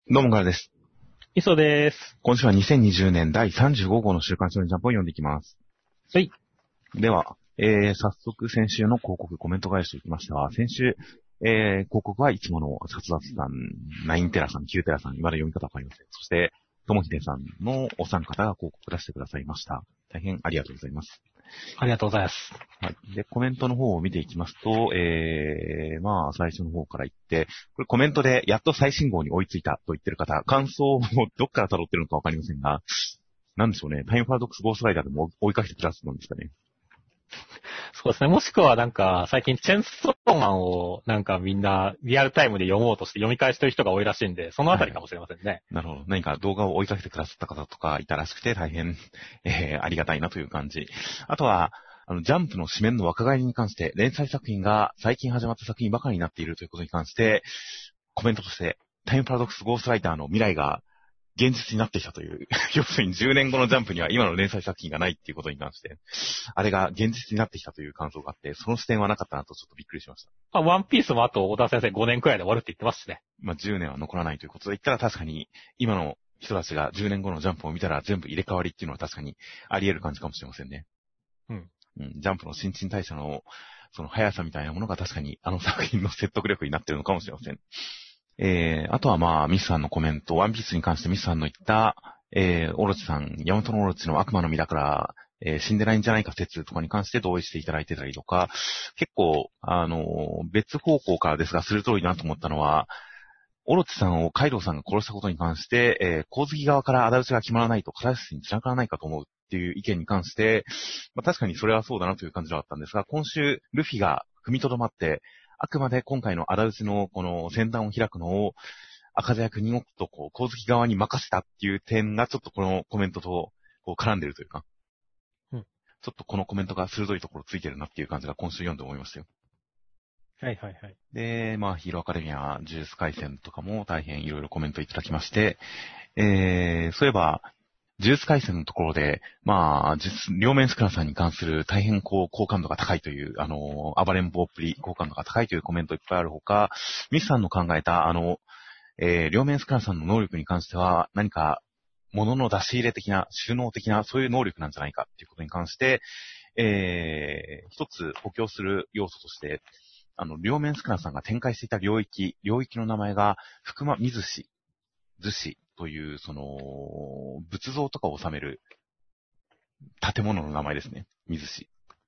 どうも、ガラです。 磯です。 今週は2020年第35号の週刊少年ジャンプを読んでいきます。 はい。 では、早速先週の広告コメント返していきましたが、先週、広告はいつもの殺伐さん、9テラさん、9テラさん、今の読み方わかりません。そして、ともひでさんのお三方が広告出してくださいました。大変ありがとうございます。 ありがとうございます。 はい。で、コメントの方を見ていきますと、最初の方から言って、これコメントでやっと最新号に追いついたと言ってる方、感想をどっから辿ってるのかわかりませんが、なんでしょうね。タイムパラドックスゴーストライダーでも追いかけてくださるんですかね。 そうですね。もしくは最近チェンソーマンをみんなリアルタイムで読もうとして読み返してる人が多いらしいんで、そのあたりかもしれませんね。はい、 なるほど。何か動画を追いかけてくださった方とかいたらしくて大変、ありがたいなという感じ。あとは、ジャンプの紙面の若返りに関して、連載作品が最近始まった作品ばかりになっているということに関して、コメントとして、タイムパラドックスゴーストライターの未来が現実になってきたという、要するに10年後のジャンプには今の連載作品がないっていうことに関して、あれが現実になってきたという感想があって、その視点はなかったなとちょっとびっくりしました。 ワンピースもあと小田先生5年くらいで終わるって言ってますしね。 10年は残らないということで言ったら確かに今の人たちが10年後のジャンプを見たら全部入れ替わりっていうのは確かにあり得る感じかもしれませんね。ジャンプの新陳代謝のその速さみたいなものが確かにあの作品の説得力になっているのかもしれません。あとはミスさんのコメント、ワンピースに関してミスさんの言った、オロチさん、ヤマトのオロチの悪魔の実だから、死んでないんじゃないか説とかに関して同意していただいてたりとか、結構、別方向からですが、鋭いなと思ったのは、オロチさんをカイドウさんが殺したことに関して、光月側から仇討ちが決まらないとカタルシスに繋がらないかと思うっていう意見に関して、確かにそれはそうだなという感じではあったんですが、今週、ルフィが踏みとどまって、あくまで今回の仇討ちのこの先端を開くのを、赤座役2国と光月側に任せたっていう点がちょっとこのコメントと絡んでるというか、ちょっとこのコメントが鋭いところついてるなっていう感じが今週読んで思いましたよ。 はいはいはい。 で、ヒーローアカデミア、呪術廻戦とかも大変いろいろコメントいただきまして、そういえば、呪術廻戦のところで、両面スクラさんに関する大変好感度が高いという、暴れん坊っぷり好感度が高いというコメントいっぱいあるほか、ミスさんの考えた、両面スクラさんの能力に関しては、何か、物の出し入れ的な、収納的な、そういう能力なんじゃないかっていうことに関して、一つ補強する要素として、両面スクラさんが展開していた領域の名前が、福間水氏、図氏という、仏像とかを収める建物の名前ですね。水氏。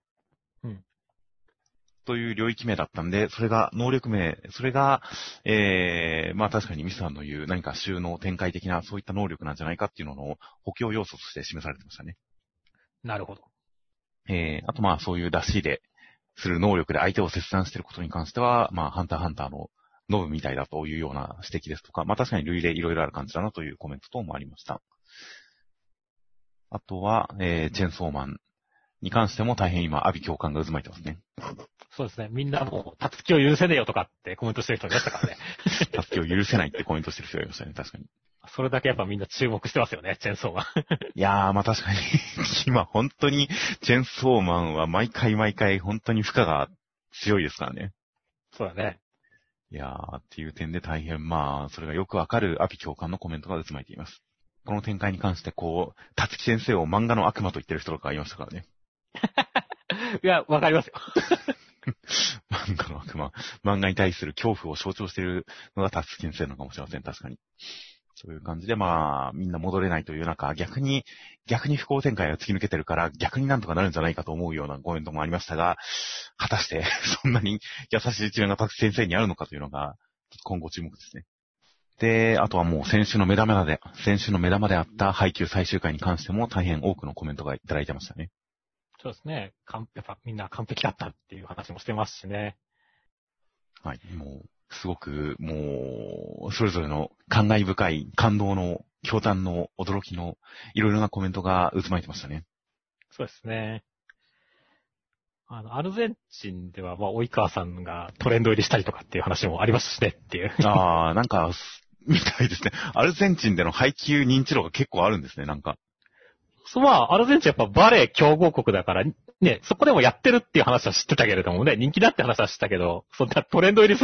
という領域名だったんで、それが能力名、それが、確かにミスさんの言う何か収納展開的なそういった能力なんじゃないかっていうのの補強要素として示されてましたね。 なるほど。 あとそういう出し入れする能力で相手を切断していることに関しては、ハンターハンターのノブみたいだというような指摘ですとか、確かに類例いろいろある感じだなというコメント等もありました。あとは、チェンソーマンに関しても大変今、阿鼻共感が渦巻いてますね。 そうですね。みんなもう、たつきを許せねえよとかってコメントしてる人いましたからね。 たつきを許せないってコメントしてる人がいましたね、確かに。 それだけやっぱみんな注目してますよね、チェンソーマン。 いやー、確かに、今本当に、チェンソーマンは毎回本当に負荷が強いですからね。 そうだね。 いやー、っていう点で大変それがよくわかる阿鼻共感のコメントが渦巻いています。この展開に関してたつき先生を漫画の悪魔と言ってる人とかいましたからね。 いや、わかりますよ。 漫画の悪魔。漫画に対する恐怖を象徴しているのがたつき先生なのかもしれません、確かに。そういう感じでみんな戻れないという中、逆に不幸展開が突き抜けてるから、逆になんとかなるんじゃないかと思うようなコメントもありましたが、果たしてそんなに優しい一面がたつき先生にあるのかというのが、今後注目ですね。で、あとはもう先週の目玉であった配給最終回に関しても大変多くのコメントがいただいてましたね。 そうですね。やっぱみんな完璧だったっていう話もしてますしね。 はい。すごく、それぞれの感慨深い、感動の、驚嘆の、驚きの、いろいろなコメントが渦巻いてましたね。 そうですね。アルゼンチンでは、及川さんがトレンド入りしたりとかっていう話もありますしねっていう。 みたいですね。アルゼンチンでの配給認知度が結構あるんですね、なんか。 アルゼンチンやっぱバレー強豪国だから、ね、そこでもやってるっていう話は知ってたけれどもね、人気だって話は知ったけど、そんなトレンド入りすら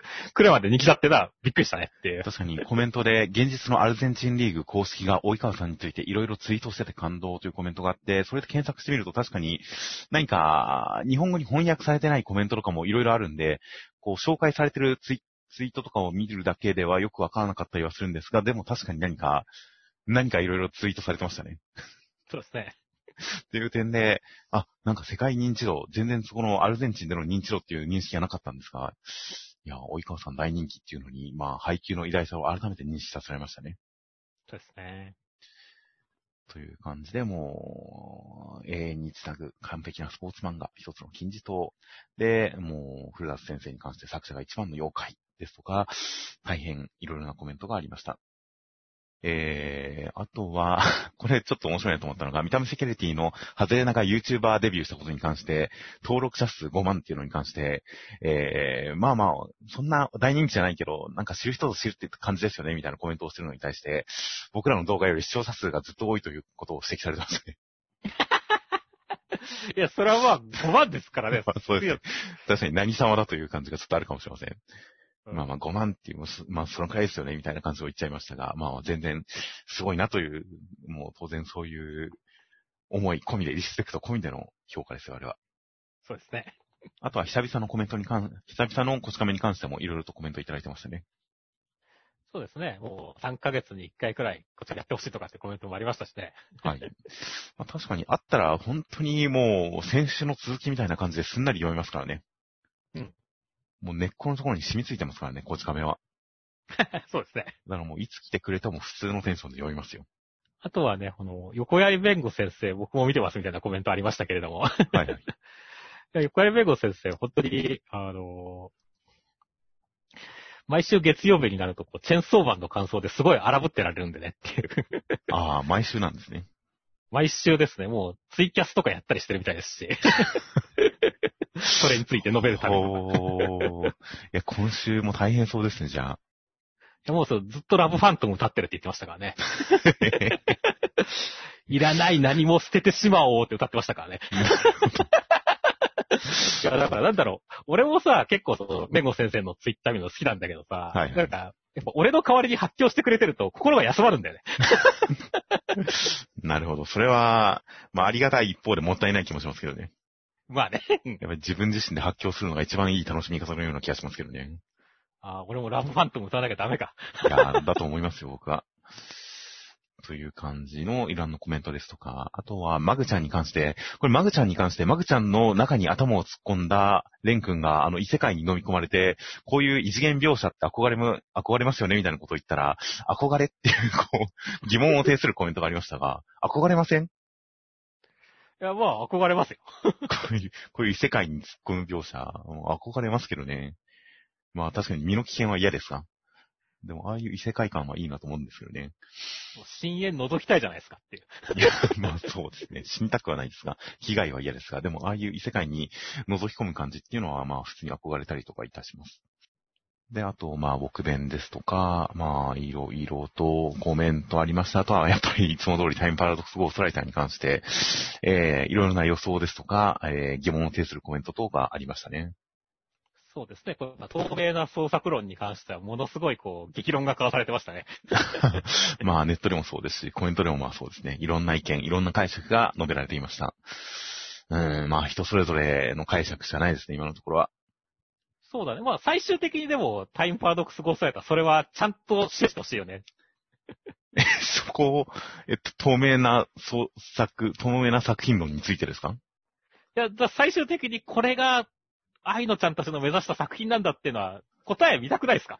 くらいまで人気だってな、びっくりしたねっていう。 確かにコメントで、現実のアルゼンチンリーグ公式が及川さんについていろいろツイートしてて感動というコメントがあって、それで検索してみると確かに何か日本語に翻訳されてないコメントとかもいろいろあるんで、こう紹介されてるツイートとかを見るだけではよくわからなかったりはするんですが、でも確かに何かいろいろツイートされてましたね。 そうですね。 っていう点で、なんか世界認知度、全然そこのアルゼンチンでの認知度っていう認識がなかったんですが、いや、及川さん大人気っていうのに、配給の偉大さを改めて認識させられましたね。 そうですね。 という感じで、もう、永遠につなぐ完璧なスポーツ漫画、一つの金字塔で、もう、古田先生に関して作者が一番の妖怪ですとか、大変いろいろなコメントがありました。あとは、これちょっと面白いなと思ったのが、見た目セキュリティのハゼレナが YouTuber デビューしたことに関して、登録者数5万っていうのに関して、そんな大人気じゃないけど、なんか知る人ぞ知るって感じですよね、みたいなコメントをしてるのに対して、僕らの動画より視聴者数がずっと多いということを指摘されてますね。 いや、それは5万ですからね。 そうですね。確かに何様だという感じがちょっとあるかもしれません。5万っていう、そのくらいですよね、みたいな感じを言っちゃいましたが、全然すごいなという、もう当然そういう思い込みで、リスペクト込みでの評価ですよ、あれは。 そうですね。 あとは久々のこち亀に関してもいろいろとコメントいただいてましたね。 そうですね。もう3ヶ月に1回くらいこっちやってほしいとかってコメントもありましたしね。 はい。確かにあったら本当にもう先週の続きみたいな感じですんなり読めますからね。 うん。 もう根っこのところに染みついてますからね、こち亀は。 そうですね。 だからもういつ来てくれても普通のテンションで読みますよ。 あとはね、横槍弁護先生、僕も見てますみたいなコメントありましたけれども。 はいはい。 横槍弁護先生、本当に、毎週月曜日になると、チェーンソーマンの感想ですごい荒ぶってられるんでねっていう。 毎週なんですね。 毎週ですね、もうツイキャスとかやったりしてるみたいですし。それについて述べるために。 いや、今週も大変そうですね、じゃあ。 いやもうずっとラブファントム歌ってるって言ってましたからね。いらない何も捨ててしまおうって歌ってましたからね。いや、だからなんだろう。俺もさ、結構メゴ先生のツイッター見るの好きなんだけどさ、 はいはい、 なんか、やっぱ俺の代わりに発狂してくれてると心が休まるんだよね。 なるほど。それは、ありがたい一方でもったいない気もしますけどね。 まあね。 やっぱり自分自身で発狂するのが一番いい楽しみ方のような気がしますけどね。 俺もラブファントム歌わなきゃダメか。 いや、だと思いますよ、僕は。という感じのいろんなコメントですとか、あとはマグちゃんに関して、マグちゃんの中に頭を突っ込んだレン君が異世界に飲み込まれて、こういう異次元描写って憧れますよねみたいなことを言ったら、憧れっていう疑問を呈するコメントがありましたが、憧れません？ いや、憧れますよ。 こういう異世界に突っ込む描写、憧れますけどね。確かに身の危険は嫌ですが。でも、ああいう異世界観はいいなと思うんですけどね。 深淵覗きたいじゃないですかっていう。 いや、そうですね。死にたくはないですが、被害は嫌ですが、でも、ああいう異世界に覗き込む感じっていうのは、普通に憧れたりとかいたします。で、あと、僕弁ですとか、いろいろとコメントありました。あとは、やっぱりいつも通りタイムパラドックスゴーストライターに関して、いろいろな予想ですとか、疑問を呈するコメント等がありましたね。 そうですね。透明な創作論に関しては、ものすごい激論が交わされてましたね。 ネットでもそうですし、コメントでもそうですね。いろんな意見、いろんな解釈が述べられていました。人それぞれの解釈じゃないですね、今のところは。 そうだね。最終的にでも、タイムパラドックスゴーストライター、それはちゃんと示してほしいよね。 そこを、透明な作品論についてですか？ いや、最終的にこれが、愛のちゃんたちの目指した作品なんだっていうのは、答え見たくないですか？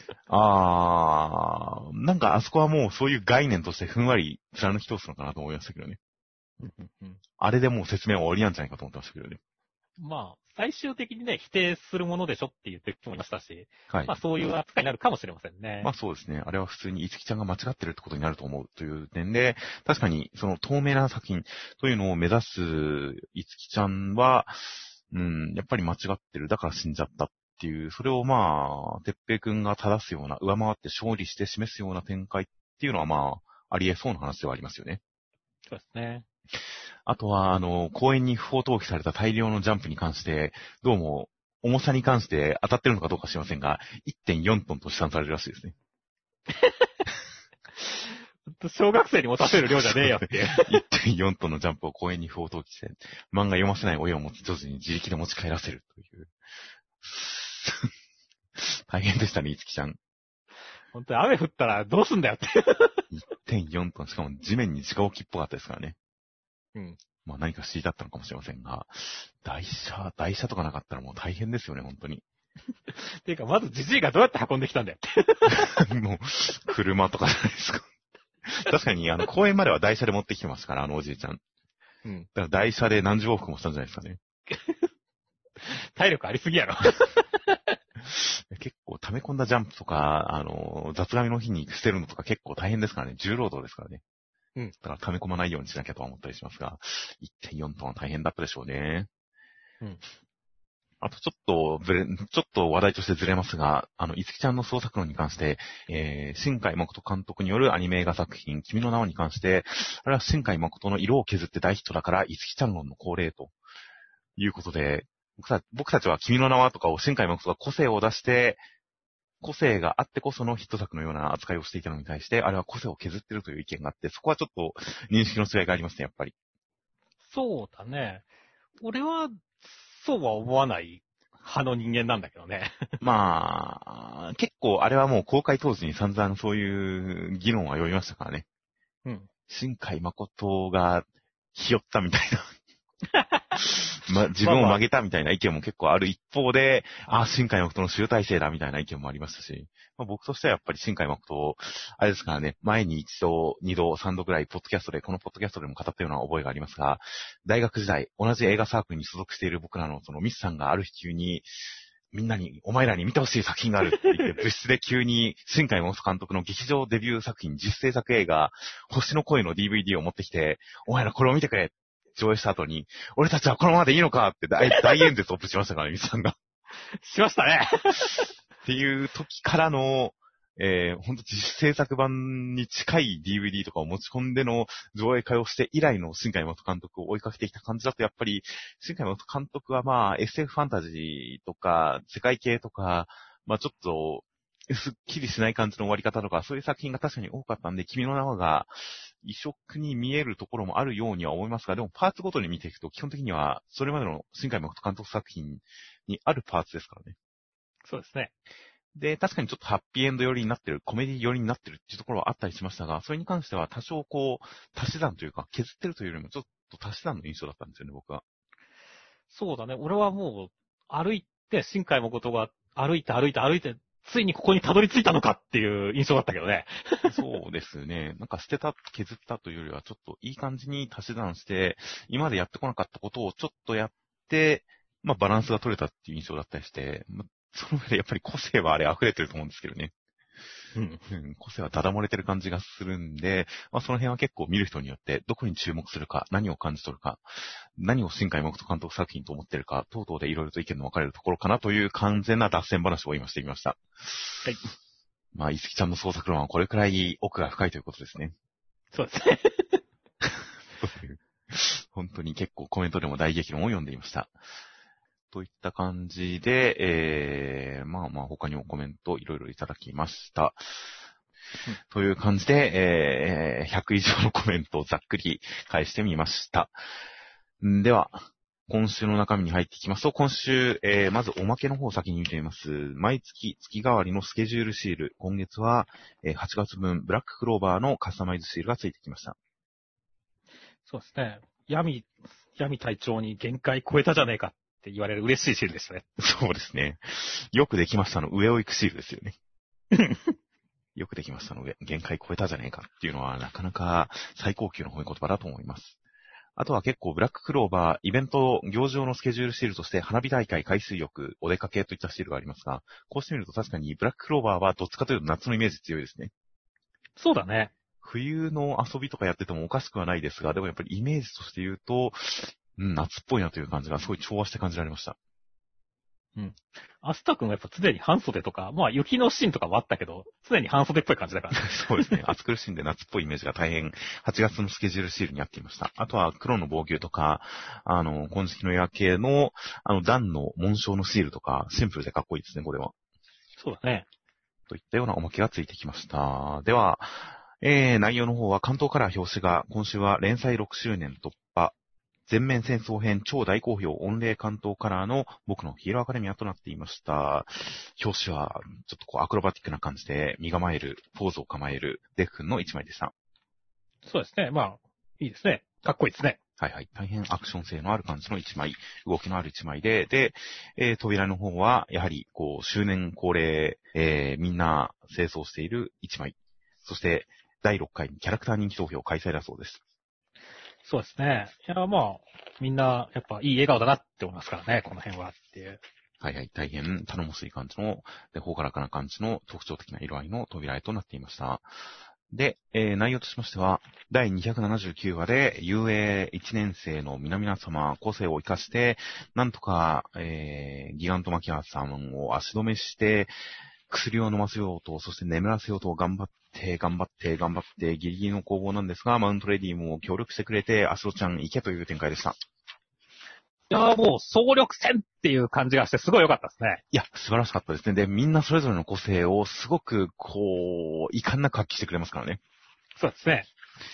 なんかあそこはもうそういう概念としてふんわり貫き通すのかなと思いましたけどね。あれでもう説明は終わりなんじゃないかと思ってましたけどね。 最終的にね、否定するものでしょって言ってる人もいましたし、 はい。 そういう扱いになるかもしれませんね。 そうですね。あれは普通にいつきちゃんが間違ってるってことになると思うという点で、確かにその透明な作品というのを目指すいつきちゃんは、やっぱり間違ってる。だから死んじゃったっていう、それをてっぺいくんが正すような、上回って勝利して示すような展開っていうのはあり得そうな話ではありますよね。 そうですね。 あとは、公園に不法投棄された大量のジャンプに関して、どうも、 重さに関して当たってるのかどうか知りませんが、1.4 トンと試算されるらしいですね。 小学生に持たせる量じゃねえよっていう。 1.4 トンのジャンプを公園に不法投棄して、漫画読ませない親を持つ女児に自力で持ち帰らせるという。大変でしたね、いつきちゃん。 本当に雨降ったらどうすんだよって。 1.4 トン、しかも地面に直置きっぽかったですからね。 うん。 まあ何か敷いてあったのかもしれませんが、台車とかなかったらもう大変ですよね、本当に。 ていうか、まずジジイがどうやって運んできたんだよって。 もう、車とかじゃないですか。確かに、公園までは台車で持ってきてますから、おじいちゃん。 うん。 だから台車で何十往復もしたんじゃないですかね。 体力ありすぎやろ。 結構溜め込んだジャンプとか、雑紙の日に捨てるのとか結構大変ですからね。重労働ですからね。 うん。 だから溜め込まないようにしなきゃとは思ったりしますが、1.4 トンは大変だったでしょうね。 うん。 あとちょっと話題としてずれますが、いつきちゃんの創作論に関して、新海誠監督によるアニメ映画作品、君の名はに関して、あれは新海誠の色を削って大ヒットだから、いつきちゃん論の恒例ということで、僕たちは君の名はとかを新海誠が個性を出して、個性があってこそのヒット作のような扱いをしていたのに対して、あれは個性を削ってるという意見があって、そこはちょっと認識の違いがありますね、やっぱり。 そうだね。俺は、そうは思わない派の人間なんだけどね。 まあ、結構あれはもう公開当時に散々そういう議論は呼びましたからね。 うん。 新海誠がひよったみたいな。自分を曲げたみたいな意見も結構ある一方で、新海誠の集大成だみたいな意見もありましたし、僕としてはやっぱり新海誠、あれですからね、前に一度、二度、三度ぐらいこのポッドキャストでも語ったような覚えがありますが、大学時代、同じ映画サークルに所属している僕らのそのミスさんがある日急に、みんなに、お前らに見てほしい作品があるって言って、物質で急に、新海誠監督の劇場デビュー作品、実製作映画、星の声の DVD を持ってきて、お前らこれを見てくれ上映した後に、俺たちはこのままでいいのかって大演説をしましたからね、ミスさんが。 しましたね。 っていう時からの、本当実制作版に近い DVD とかを持ち込んでの上映会をして以来の新海誠監督を追いかけてきた感じだと、やっぱり、新海誠監督はまあ SF ファンタジーとか、世界系とか、まあちょっと、すっきりしない感じの終わり方とか、そういう作品が確かに多かったんで、君の名はが異色に見えるところもあるようには思いますが、でもパーツごとに見ていくと、基本的にはそれまでの新海誠監督作品にあるパーツですからね。 そうですね。 で、確かにちょっとハッピーエンド寄りになってる、コメディ寄りになってるっていうところはあったりしましたが、それに関しては多少足し算というか、削ってるというよりもちょっと足し算の印象だったんですよね、僕は。 そうだね。俺はもう、歩いて、新海誠が歩いて、ついにここにたどり着いたのかっていう印象だったけどね。 そうですね。なんか捨てた、削ったというよりは、ちょっといい感じに足し算して、今までやってこなかったことをちょっとやって、まあバランスが取れたっていう印象だったりして、その上でやっぱり個性はあれ溢れてると思うんですけどね。 うん。 個性はダダ漏れてる感じがするんで、まあその辺は結構見る人によってどこに注目するか、何を感じ取るか、何を新海誠監督作品と思ってるか、等々でいろいろと意見の分かれるところかなという完全な脱線話を今してみました。 はい。 まあ、いつきちゃんの創作論はこれくらい奥が深いということですね。 そうですね。 本当に結構コメントでも大激論を読んでいました。といった感じで、まあ他にもコメントいろいろいただきました。という感じで、100以上のコメントをざっくり返してみました。では、今週の中身に入っていきますと、今週、まずおまけの方を先に見てみます。毎月月替わりのスケジュールシール。今月は、8月分、ブラッククローバーのカスタマイズシールがついてきました。 そうですね。闇隊長に限界超えたじゃねえかって言われる嬉しいシールでしたね。 そうですね。よくできましたの上を行くシールですよね。よくできましたの上、限界超えたじゃねえかっていうのはなかなか最高級の褒め言葉だと思います。あとは結構ブラッククローバー、イベント、行事用のスケジュールシールとして花火大会、海水浴、お出かけといったシールがありますが、こうしてみると確かにブラッククローバーはどっちかというと夏のイメージ強いですね。 そうだね。 冬の遊びとかやっててもおかしくはないですが、でもやっぱりイメージとして言うと、夏っぽいなという感じがすごい調和して感じられました。 うん。アスタ君はやっぱ常に半袖とか、まあ雪のシーンとかもあったけど、常に半袖っぽい感じだから、ね。 そうですね。暑苦しんで夏っぽいイメージが大変、8月のスケジュールシールにあっていました。あとは黒の防御とか、金色の夜景の、段の紋章のシールとか、シンプルでかっこいいですね、これは。 そうだね。 といったようなおまけがついてきました。では、内容の方は関東カラー表紙が今週は連載6周年突破。全面戦争編超大好評御礼関東カラーの僕のヒーローアカデミアとなっていました。表紙はちょっとこうアクロバティックな感じで身構える、ポーズを構えるデフ君の一枚でした。 そうですね。まあ、いいですね。かっこいいですね。 はいはい。大変アクション性のある感じの一枚、動きのある一枚で、扉の方はやはりこう周年恒例、みんな清掃している一枚。そして第6回にキャラクター人気投票開催だそうです。 そうですね。いや、まあ、みんな、やっぱいい笑顔だなって思いますからね、この辺はっていう。 はいはい。大変頼もしい感じの、で、ほがらかな感じの特徴的な色合いの扉絵となっていました。で、内容としましては、第279話で、遊泳1年生の皆々様、個性を生かして、なんとか、ギガントマキアさんを足止めして、薬を飲ませようと、そして眠らせようと頑張って、ギリギリの攻防なんですが、マウントレディも協力してくれて、アスロちゃん行けという展開でした。 いや、もう、総力戦っていう感じがして、すごい良かったですね。 いや、素晴らしかったですね。で、みんなそれぞれの個性をすごく、こう、遺憾なく発揮してくれますからね。 そうですね。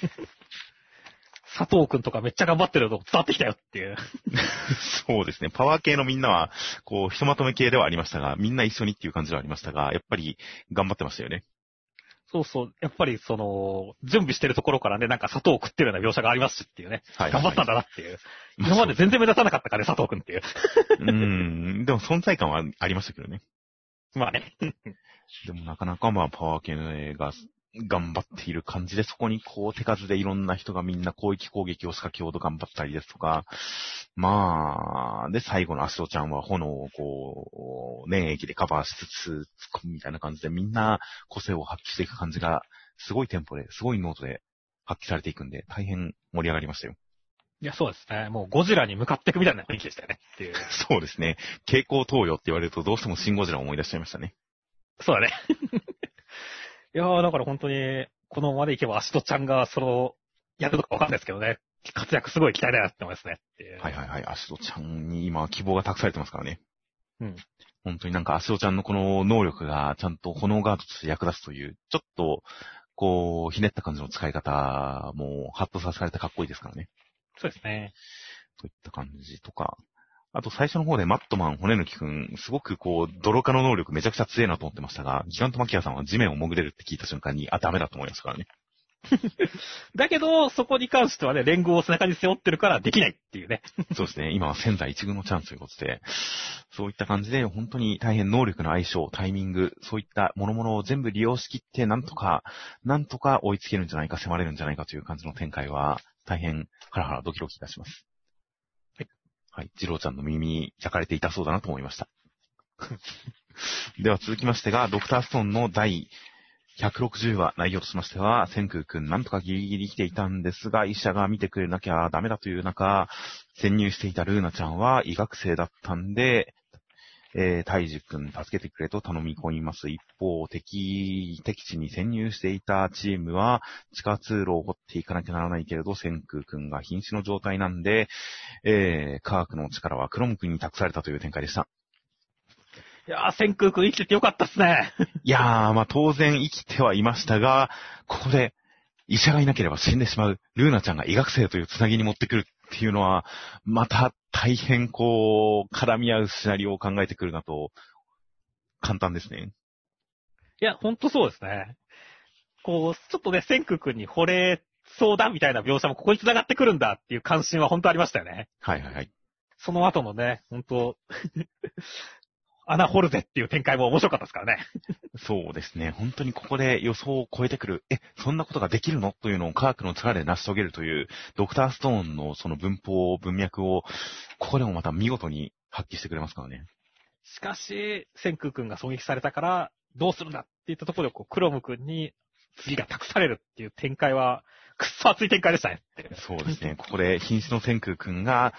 佐藤くんとかめっちゃ頑張ってるの伝わってきたよっていう。 そうですね。パワー系のみんなは、こう、ひとまとめ系ではありましたが、みんな一緒にっていう感じではありましたが、やっぱり頑張ってましたよね。 そうそう。やっぱり準備してるところからね、なんか砂糖を食ってるような描写がありますしっていうね。はいはいはい、頑張ったんだなっていう。今まで全然目立たなかったからね、佐藤くんっていう。 でも存在感はありましたけどね。 まあね。 でもなかなかまあパワー系の映画、頑張っている感じで、そこにこう手数でいろんな人がみんな広域攻撃を仕掛けようと頑張ったりですとか、まあ、で、最後のアシロちゃんは炎をこう、粘液でカバーしつつ突っ込むみたいな感じで、みんな個性を発揮していく感じが、すごいテンポで、すごいノートで発揮されていくんで、大変盛り上がりましたよ。 いや、そうですね。もうゴジラに向かっていくみたいな雰囲気でしたよね。っていう。 そうですね。蛍光投与って言われるとどうしてもシンゴジラを思い出しちゃいましたね。 そうだね。いやー、だから本当に、このままでいけばアシトちゃんがやるのかわかんないですけどね。活躍すごい期待だなって思いますね。 はいはいはい。アシトちゃんに今希望が託されてますからね。 うん。 本当になんかアシトちゃんのこの能力がちゃんと炎ガードとして役立つという、ちょっと、こう、ひねった感じの使い方もハッとさせられてかっこいいですからね。 そうですね。 といった感じとか。あと最初の方でマットマン骨抜きくん、すごくこう、泥化の能力めちゃくちゃ強いなと思ってましたが、ギガントマキアさんは地面を潜れるって聞いた瞬間に、ダメだと思いますからね。 だけど、そこに関してはね、連合を背中に背負ってるからできないっていうね。 そうですね。今は仙台一軍のチャンスということで、そういった感じで本当に大変能力の相性、タイミング、そういった諸々を全部利用しきってなんとか追いつけるんじゃないか、迫れるんじゃないかという感じの展開は、大変ハラハラドキドキいたします。はい。はい。ジローちゃんの耳に焼かれていたそうだなと思いました。では続きましてが、ドクターストーンの第160話、内容としましては、千空くんなんとかギリギリ生きていたんですが、医者が見てくれなきゃダメだという中、潜入していたルーナちゃんは医学生だったんで、大樹くん助けてくれと頼み込みます。一方、敵地に潜入していたチームは、地下通路を掘っていかなきゃならないけれど、千空くんが瀕死の状態なんで、科学の力はクロムくんに託されたという展開でした。 いやー、千空くん生きててよかったっすね。 いやー、まあ当然生きてはいましたが、ここで医者がいなければ死んでしまう、ルーナちゃんが医学生というつなぎに持ってくるっていうのは、また大変こう、絡み合うシナリオを考えてくるなと、簡単ですね。 いや、ほんとそうですね。こう、ちょっとね、千空くんに惚れそうだみたいな描写もここに繋がってくるんだっていう関心は本当ありましたよね。 はいはいはい。 その後のね、本当穴掘るぜっていう展開も面白かったですからね。 そうですね。本当にここで予想を超えてくる。そんなことができるのというのを科学の力で成し遂げるという、ドクターストーンのその文脈を、ここでもまた見事に発揮してくれますからね。 しかし、千空くんが狙撃されたから、どうするんだって言ったところで、クロムくんに次が託されるっていう展開は、くっそ熱い展開でしたね。 そうですね。ここで瀕死の千空くんが、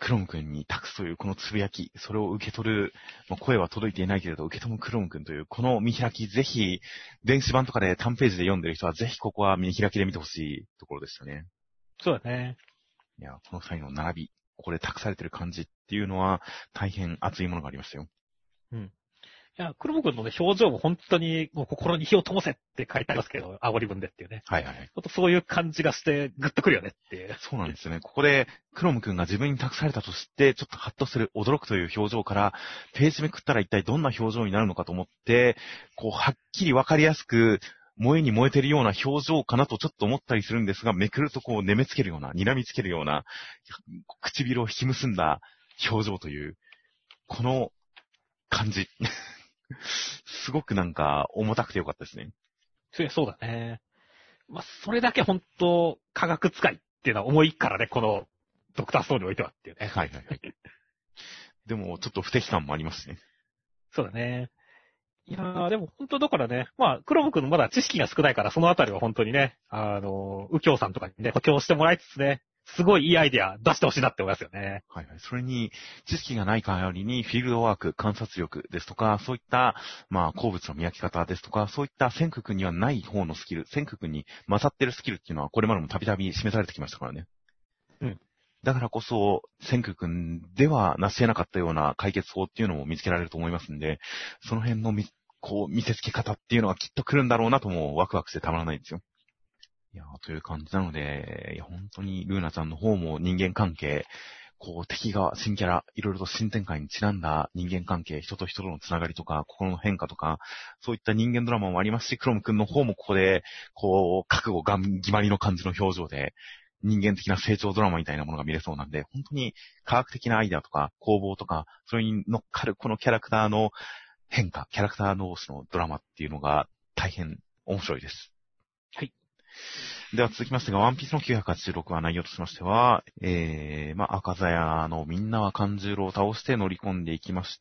クロム君に託すというこのつぶやき、それを受け取る、声は届いていないけれど受け止むクロム君というこの見開き、ぜひ、電子版とかで単ページで読んでる人はぜひここは見開きで見てほしいところでしたね。 そうだね。 いや、この際の並び、ここで託されてる感じっていうのは大変熱いものがありましたよ。 うん。いや、クロム君のね、表情も本当に、もう心に火を灯せって書いてありますけど、煽り文でっていうね。 はいはい。 ほんとそういう感じがして、グッとくるよねっていう。 そうなんですよね。ここで、クロム君が自分に託されたと知って、ちょっとハッとする、驚くという表情から、ページめくったら一体どんな表情になるのかと思って、はっきりわかりやすく、燃えに燃えてるような表情かなとちょっと思ったりするんですが、めくると眠めつけるような、睨みつけるような、唇を引き結んだ表情という、この感じ。すごく重たくてよかったですね。 そうだね。それだけ本当科学使いっていうのは重いからね、このドクターストーンにおいてはっていうね。 はいはいはい。でも、ちょっと不適感もありますね。 そうだね。いやー、でも本当だからね、クロム君まだ知識が少ないから、そのあたりは本当にね、右京さんとかにね、補強してもらいつつね、すごいいいアイデア出してほしいなって思いますよね。 はいはい。それに、知識がない代わりに、フィールドワーク、観察力ですとか、そういった、鉱物の見分け方ですとか、そういった千空君にはない方のスキル、千空君に勝ってるスキルっていうのは、これまでもたびたび示されてきましたからね。 うん。 だからこそ、千空君では成し得なかったような解決法っていうのも見つけられると思いますんで、その辺の見せつけ方っていうのはきっと来るんだろうなともワクワクしてたまらないんですよ。いやという感じなので、本当にルーナちゃんの方も人間関係、敵が新キャラ、いろいろと新展開にちなんだ人間関係、人と人とのつながりとか、心の変化とか、そういった人間ドラマもありますし、クロム君の方もここで、覚悟決まりの感じの表情で、人間的な成長ドラマみたいなものが見れそうなんで、本当に科学的なアイデアとか、攻防とか、それに乗っかるこのキャラクターの変化、キャラクター同士のドラマっていうのが大変面白いです。 はい。 では続きましてが、ワンピースの986話内容としましては、赤座屋のみんなは勘十郎を倒して乗り込んでいきまして、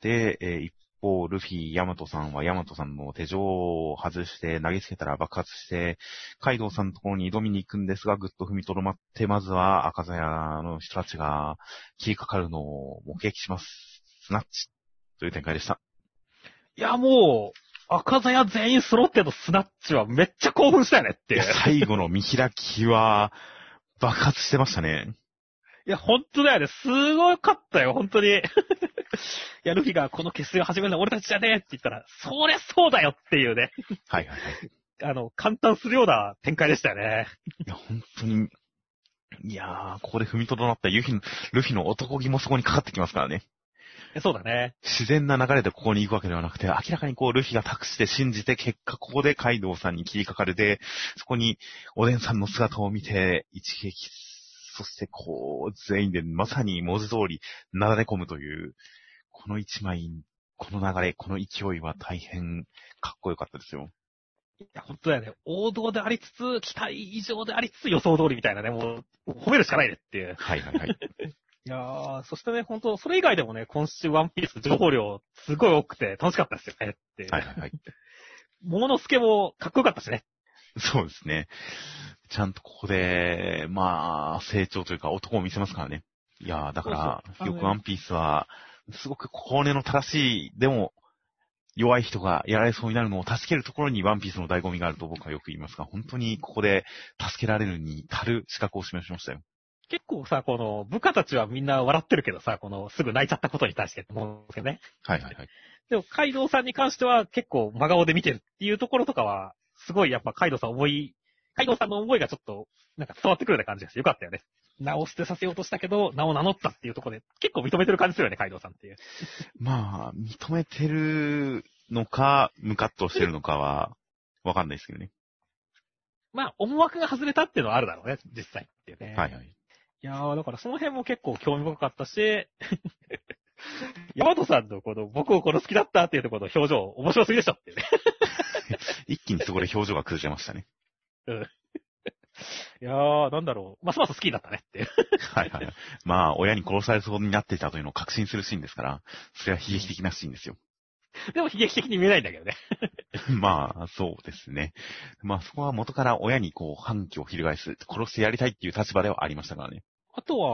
一方、ルフィ、ヤマトさんはヤマトさんの手錠を外して投げつけたら爆発して、カイドウさんのところに挑みに行くんですが、ぐっと踏みとどまって、まずは赤座屋の人たちが切りかかるのを目撃します。スナッチという展開でした。 いや、もう、赤座屋全員揃ってのスナッチはめっちゃ興奮したよねっていう。 最後の見開きは爆発してましたね。 いや、本当だよね。すごかったよ、本当に。いや、ルフィがこの決戦を始めるのは俺たちじゃねえって言ったら、そりゃそうだよっていうね。 はいはいはい。 簡単するような展開でしたよね。 いや、本当に、ここで踏みとどまったルフィの男気もそこにかかってきますからね。 そうだね。 自然な流れでここに行くわけではなくて、明らかにルフィが託して信じて、結果ここでカイドウさんに切りかかるで、そこにおでんさんの姿を見て、一撃、そして全員でまさに文字通りなだれ込むという、この一枚、この流れ、この勢いは大変かっこよかったですよ。 いや、本当だよね。王道でありつつ、期待以上でありつつ予想通りみたいなね、もう、褒めるしかないねっていう。 はいはいはい。 いやー、そしてね、本当それ以外でもね、今週ワンピース情報量すごい多くて楽しかったですよねっていう。 はいはいはい。 桃之助もかっこよかったしね。 そうですね。ちゃんとここで、成長というか男を見せますからね。いやー、だから、 そうよくワンピースは、すごく骨の正しい、でも、弱い人がやられそうになるのを助けるところにワンピースの醍醐味があると僕はよく言いますが、本当にここで助けられるに足る資格を示しましたよ。 結構さ、部下たちはみんな笑ってるけどさ、すぐ泣いちゃったことに対してって思うんですよね。 はいはいはい。 でも、カイドウさんに関しては結構真顔で見てるっていうところとかは、すごいやっぱカイドウさんの思いがちょっと、伝わってくるような感じがしてよかったよね。名を捨てさせようとしたけど、名を名乗ったっていうところで、結構認めてる感じするよね、カイドウさんっていう。 認めてるのか、ムカッとしてるのかは、わかんないですけどね。 思惑が外れたっていうのはあるだろうね、実際っていうね。 はいはい。 いやー、だからその辺も結構興味深かったし、ヤマトさんの僕を好きだったっていうところの表情、面白すぎでしょっていうね。 一気にそこで表情が崩れましたね。 うん。いやー、なんだろう。ますます好きになったねっていう。 はいはい。親に殺されそうになっていたというのを確信するシーンですから、それは悲劇的なシーンですよ。 でも悲劇的に見えないんだけどね。 そうですね。そこは元から親に反旗を翻す、殺してやりたいっていう立場ではありましたからね。 あとは、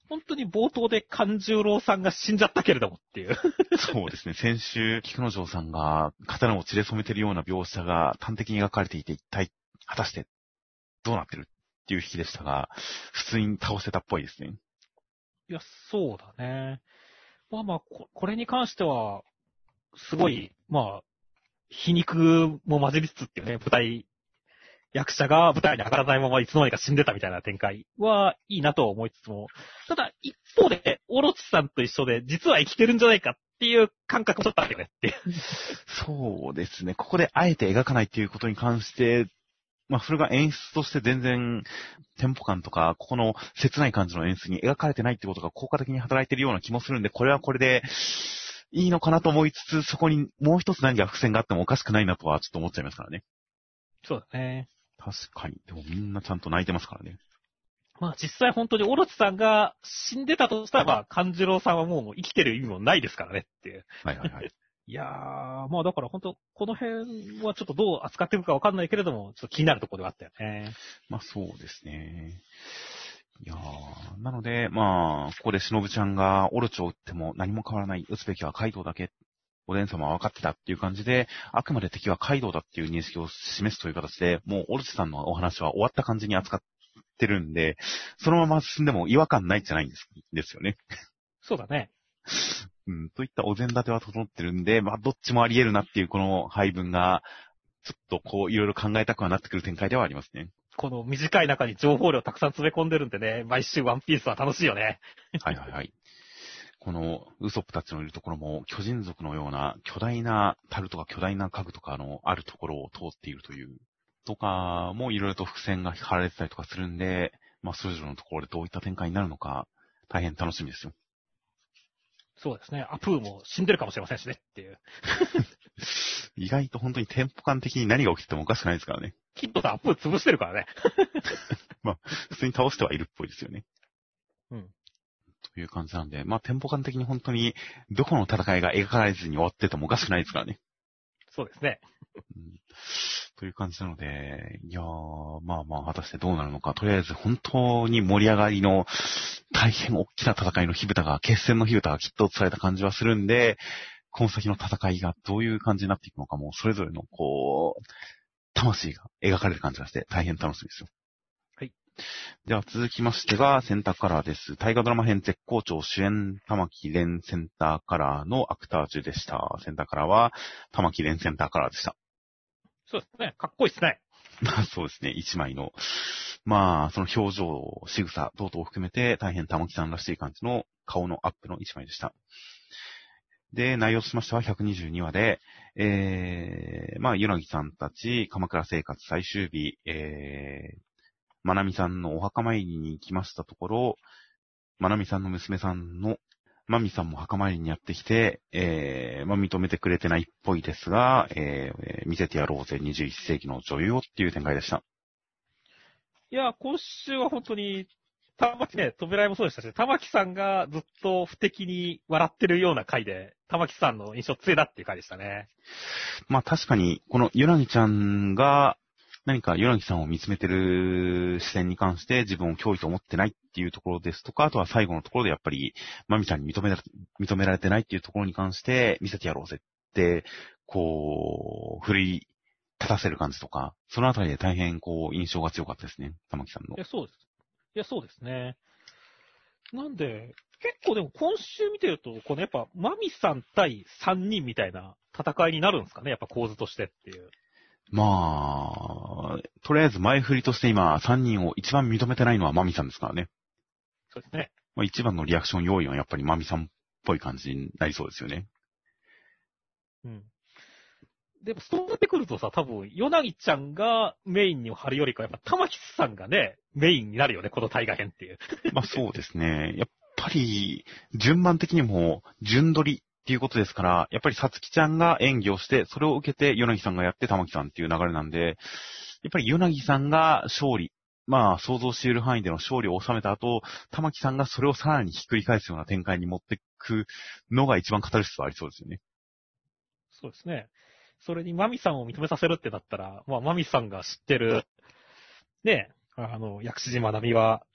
本当に冒頭で勘十郎さんが死んじゃったけれどもっていう。 そうですね。先週、菊之丞さんが刀を血で染めてるような描写が端的に描かれていて、一体、果たしてどうなってるっていう引きでしたが、普通に倒せたっぽいですね。 いや、そうだね。まあまあ、これに関しては、すごい、まあ、皮肉も混じりつつっていうね、役者が舞台に上がらないままいつの間にか死んでたみたいな展開はいいなと思いつつも、ただ一方で、オロチさんと一緒で実は生きてるんじゃないかっていう感覚もちょっとあるよねっていう。 そうですね。ここであえて描かないっていうことに関して、まあそれが演出として全然テンポ感とか、ここの切ない感じの演出に描かれてないってことが効果的に働いているような気もするんで、これはこれでいいのかなと思いつつ、そこにもう一つ何か伏線があってもおかしくないなとはちょっと思っちゃいますからね。 そうだね。 確かに。でもみんなちゃんと泣いてますからね。 まあ実際本当にオロチさんが死んでたとしたら、まあ、勘次郎さんはもう生きてる意味もないですからねっていう。 はいはいはい。 いやー、まあだから本当、この辺はちょっとどう扱っていくかわかんないけれども、ちょっと気になるところではあったよね。 まあそうですね。いやー、なので、まあ、ここで忍ちゃんがオロチを撃っても何も変わらない、撃つべきはカイドウだけ。おでん様は分かってたっていう感じで、あくまで敵はカイドウだっていう認識を示すという形で、もうオロチさんのお話は終わった感じに扱ってるんで、そのまま進んでも違和感ないじゃないんですよね。 そうだね。 うん、といったお膳立ては整ってるんで、まあ、どっちもあり得るなっていうこの配分が、ちょっとこう、いろいろ考えたくはなってくる展開ではありますね。 この短い中に情報量たくさん詰め込んでるんでね、毎週ワンピースは楽しいよね。 はいはいはい。このウソップたちのいるところも巨人族のような巨大な樽とか巨大な家具とかのあるところを通っているというとかもいろいろと伏線が張られてたりとかするんで、まあそれぞれのところでどういった展開になるのか大変楽しみですよ。 そうですね。アプーも死んでるかもしれませんしねっていう。 意外と本当にテンポ感的に何が起きててもおかしくないですからね。 キッドさんアプー潰してるからね。 まあ普通に倒してはいるっぽいですよね。 うん。 という感じなんで、まあテンポ感的に本当にどこの戦いが描かれずに終わっててもおかしくないですからね。 そうですね。 うん、という感じなので、いやー、まあまあ、果たしてどうなるのか。とりあえず本当に盛り上がりの大変大きな戦いの決戦の火蓋がきっとされた感じはするんで、この先の戦いがどういう感じになっていくのかも、それぞれのこう、魂が描かれる感じがして大変楽しみですよ。 はい。 では続きましてが、センターカラーです。大河ドラマ編絶好調主演、玉木蓮センターカラーのアクタージュでした。センターカラーは、玉木蓮センターカラーでした。 そうですね。かっこいいですね。 まあそうですね、一枚の、まあその表情、仕草等々を含めて大変玉木さんらしい感じの顔のアップの一枚でした。で、内容としましては122話で、まあ、柳さんたち、鎌倉生活最終日、まなみさんのお墓参りに行きましたところ、まなみさんの娘さんのまみさんも墓参りにやってきて、まあ、認めてくれてないっぽいですが、見せてやろうぜ21世紀の女優をっていう展開でした。 いや、今週は本当に、玉木ね、扉絵もそうでしたし、玉木さんがずっと不敵に笑ってるような回で、玉木さんの印象強いなっていう回でしたね。 まあ確かに、この柳ちゃんが、何か柳さんを見つめてる視点に関して自分を脅威と思ってないっていうところですとか、あとは最後のところでやっぱり、まみちゃんに認められてないっていうところに関して見せてやろうぜって、こう、奮い立たせる感じとか、そのあたりで大変こう、印象が強かったですね、玉木さんの。 いや、そうです。いや、そうですね。なんで、結構でも今週見てると、このやっぱ、マミさん対3人みたいな戦いになるんですかね、やっぱ構図としてっていう。 まあ、とりあえず前振りとして今、3人を一番認めてないのはマミさんですからね。 そうですね。 まあ、一番のリアクション要因はやっぱりマミさんっぽい感じになりそうですよね。 うん。でもそうなってくるとさ、多分、ヨナギちゃんがメインに張るよりか、やっぱ玉木さんがね、メインになるよね、この大河編っていう。 まあそうですね。やっぱり、順番的にも、順取りっていうことですから、やっぱりさつきちゃんが演技をして、それを受けて、ヨナギさんがやって玉木さんっていう流れなんで、やっぱりヨナギさんが勝利、まあ想像している範囲での勝利を収めた後、玉木さんがそれをさらにひっくり返すような展開に持っていくのが一番カタルシスはありそうですよね。 そうですね。それにマミさんを認めさせるってなったら、まあマミさんが知ってる、ね、薬師寺まなみは、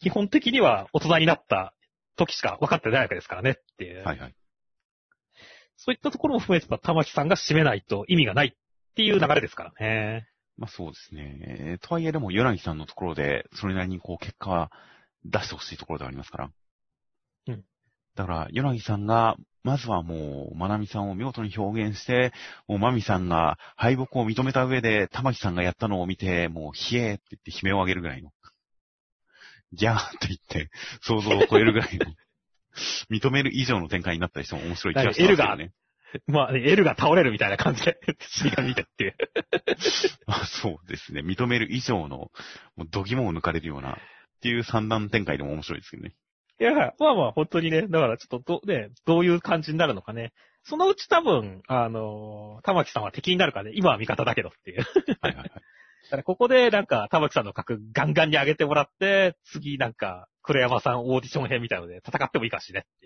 基本的には大人になった時しか分かってないわけですからねっていう。 はいはい。 そういったところも含めて、玉木さんが締めないと意味がないっていう流れですからね。 まあそうですね。とはいえでも、柳さんのところで、それなりにこう、結果は出してほしいところではありますから。 うん。 だから、柳さんが、まずはもう、まなみさんを見事に表現して、もうまみさんが敗北を認めた上で、玉木さんがやったのを見て、もう、ひえーって言って悲鳴を上げるぐらいの。ギャーって言って、想像を超えるぐらいの。認める以上の展開になったりしても面白い気がしますけどね。 まあ、L が倒れるみたいな感じで、死神見てっていう。 まあそうですね。認める以上の、もう度肝を抜かれるような、っていう三段展開でも面白いですけどね。 いや、まあまあ、本当にね、だからちょっとどういう感じになるのかね。そのうち多分、玉木さんは敵になるからね、今は味方だけどっていう。 はいはいはい。 だからここでなんか、玉木さんの格ガンガンに上げてもらって、次なんか、黒山さんオーディション編みたいので戦ってもいいかしねっていう。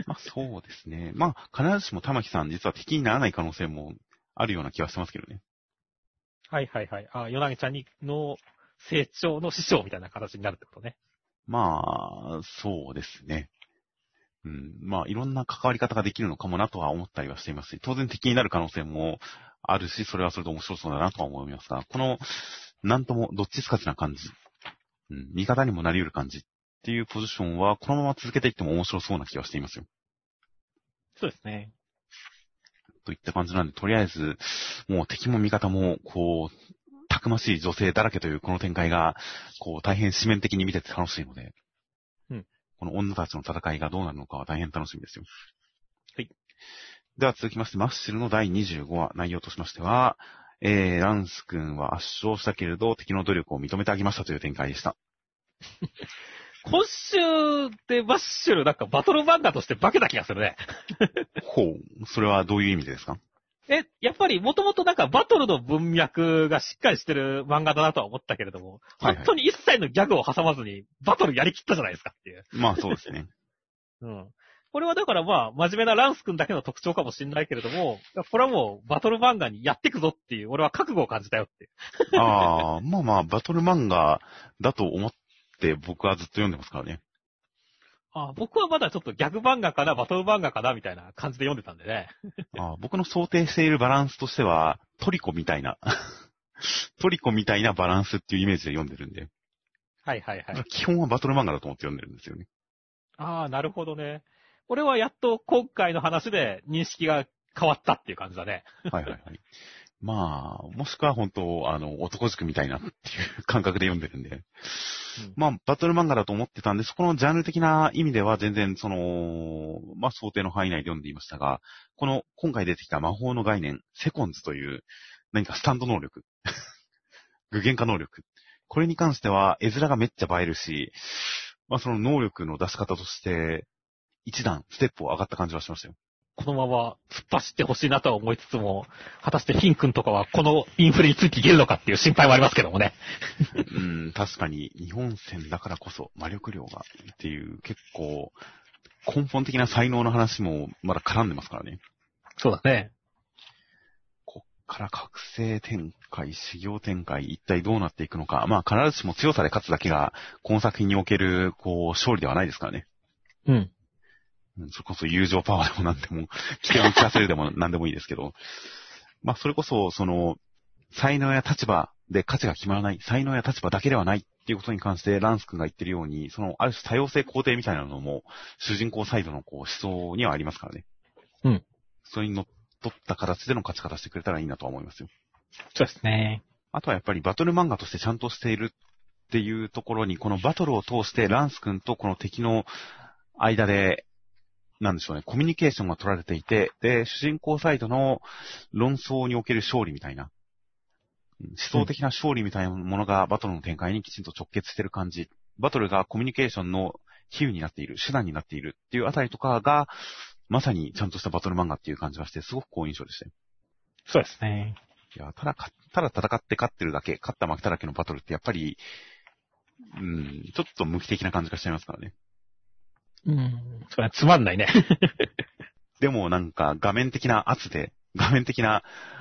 まあそうですね。まあ必ずしも玉木さん実は敵にならない可能性もあるような気はしてますけどね。 はいはいはい。ヨナギちゃんの成長の師匠みたいな形になるってことね。 まあ、そうですね。うん。まあいろんな関わり方ができるのかもなとは思ったりはしていますし、当然敵になる可能性もあるし、それはそれで面白そうだなとは思いますが、この、なんともどっちつかずな感じ。うん。味方にもなり得る感じっていうポジションは、このまま続けていっても面白そうな気はしていますよ。 そうですね。 といった感じなんで、とりあえず、もう敵も味方も、こう、たくましい女性だらけというこの展開が、こう、大変紙面的に見てて楽しいので、 うん。 この女たちの戦いがどうなるのかは大変楽しみですよ。 はい。 では続きまして、マッシュルの第25話、内容としましては、ランス君は圧勝したけれど、敵の努力を認めてあげましたという展開でした。 今週でマッシュルなんかバトル漫画として化けた気がするね。 ほう。それはどういう意味でですか？ やっぱりもともとなんかバトルの文脈がしっかりしてる漫画だなとは思ったけれども、 はいはい、 本当に一切のギャグを挟まずにバトルやりきったじゃないですかっていう。 まあそうですね。 うん。これはだからまあ、真面目なランス君だけの特徴かもしれないけれども、これはもうバトル漫画にやっていくぞっていう、俺は覚悟を感じたよっていう。 ああ、まあまあ、バトル漫画だと思って僕はずっと読んでますからね。 僕はまだちょっとギャグ漫画かな、バトル漫画かな、みたいな感じで読んでたんでね。 僕の想定しているバランスとしては、トリコみたいなバランスっていうイメージで読んでるんで。 はいはいはい。 基本はバトル漫画だと思って読んでるんですよね。 なるほどね。俺はやっと今回の話で認識が変わったっていう感じだね。 はいはいはい。まあ、もしくは本当、男塾みたいなっていう感覚で読んでるんで。まあ、バトル漫画だと思ってたんで、そこのジャンル的な意味では全然、まあ、想定の範囲内で読んでいましたが、今回出てきた魔法の概念、セコンズという、何かスタンド能力、具現化能力。これに関しては、絵面がめっちゃ映えるし、まあ、その能力の出し方として、一段、ステップを上がった感じはしましたよ。 このまま突っ走ってほしいなとは思いつつも、果たしてフィン君とかはこのインフレについていけるのかっていう心配はありますけどもね。 確かに日本戦だからこそ魔力量がっていう結構根本的な才能の話もまだ絡んでますからね。 そうだね。 こっから覚醒展開、修行展開、一体どうなっていくのか。まあ必ずしも強さで勝つだけがこの作品における勝利ではないですからね。 うん。 それこそ友情パワーでも何でも、危険を聞かせるでも何でもいいですけど、まあそれこそ、才能や立場で価値が決まらない、才能や立場だけではないっていうことに関してランス君が言ってるように、ある種多様性肯定みたいなのも、主人公サイドの思想にはありますからね。 うん。 それにのっとった形での勝ち方してくれたらいいなとは思いますよ。 そうですね。 あとはやっぱりバトル漫画としてちゃんとしているっていうところに、このバトルを通してランス君とこの敵の間で、なんでしょうね、コミュニケーションが取られていて、で、主人公サイドの論争における勝利みたいな、思想的な勝利みたいなものがバトルの展開にきちんと直結してる感じ、バトルがコミュニケーションの比喩になっている、手段になっているっていうあたりとかが、まさにちゃんとしたバトル漫画っていう感じがして、すごく好印象でしたよ。 そうですね。 いや、ただ戦って勝ってるだけ、勝った負けただけのバトルってやっぱり、ちょっと無機的な感じがしちゃいますからね。 それはつまんないね。 でもなんか画面的な圧で、画面的な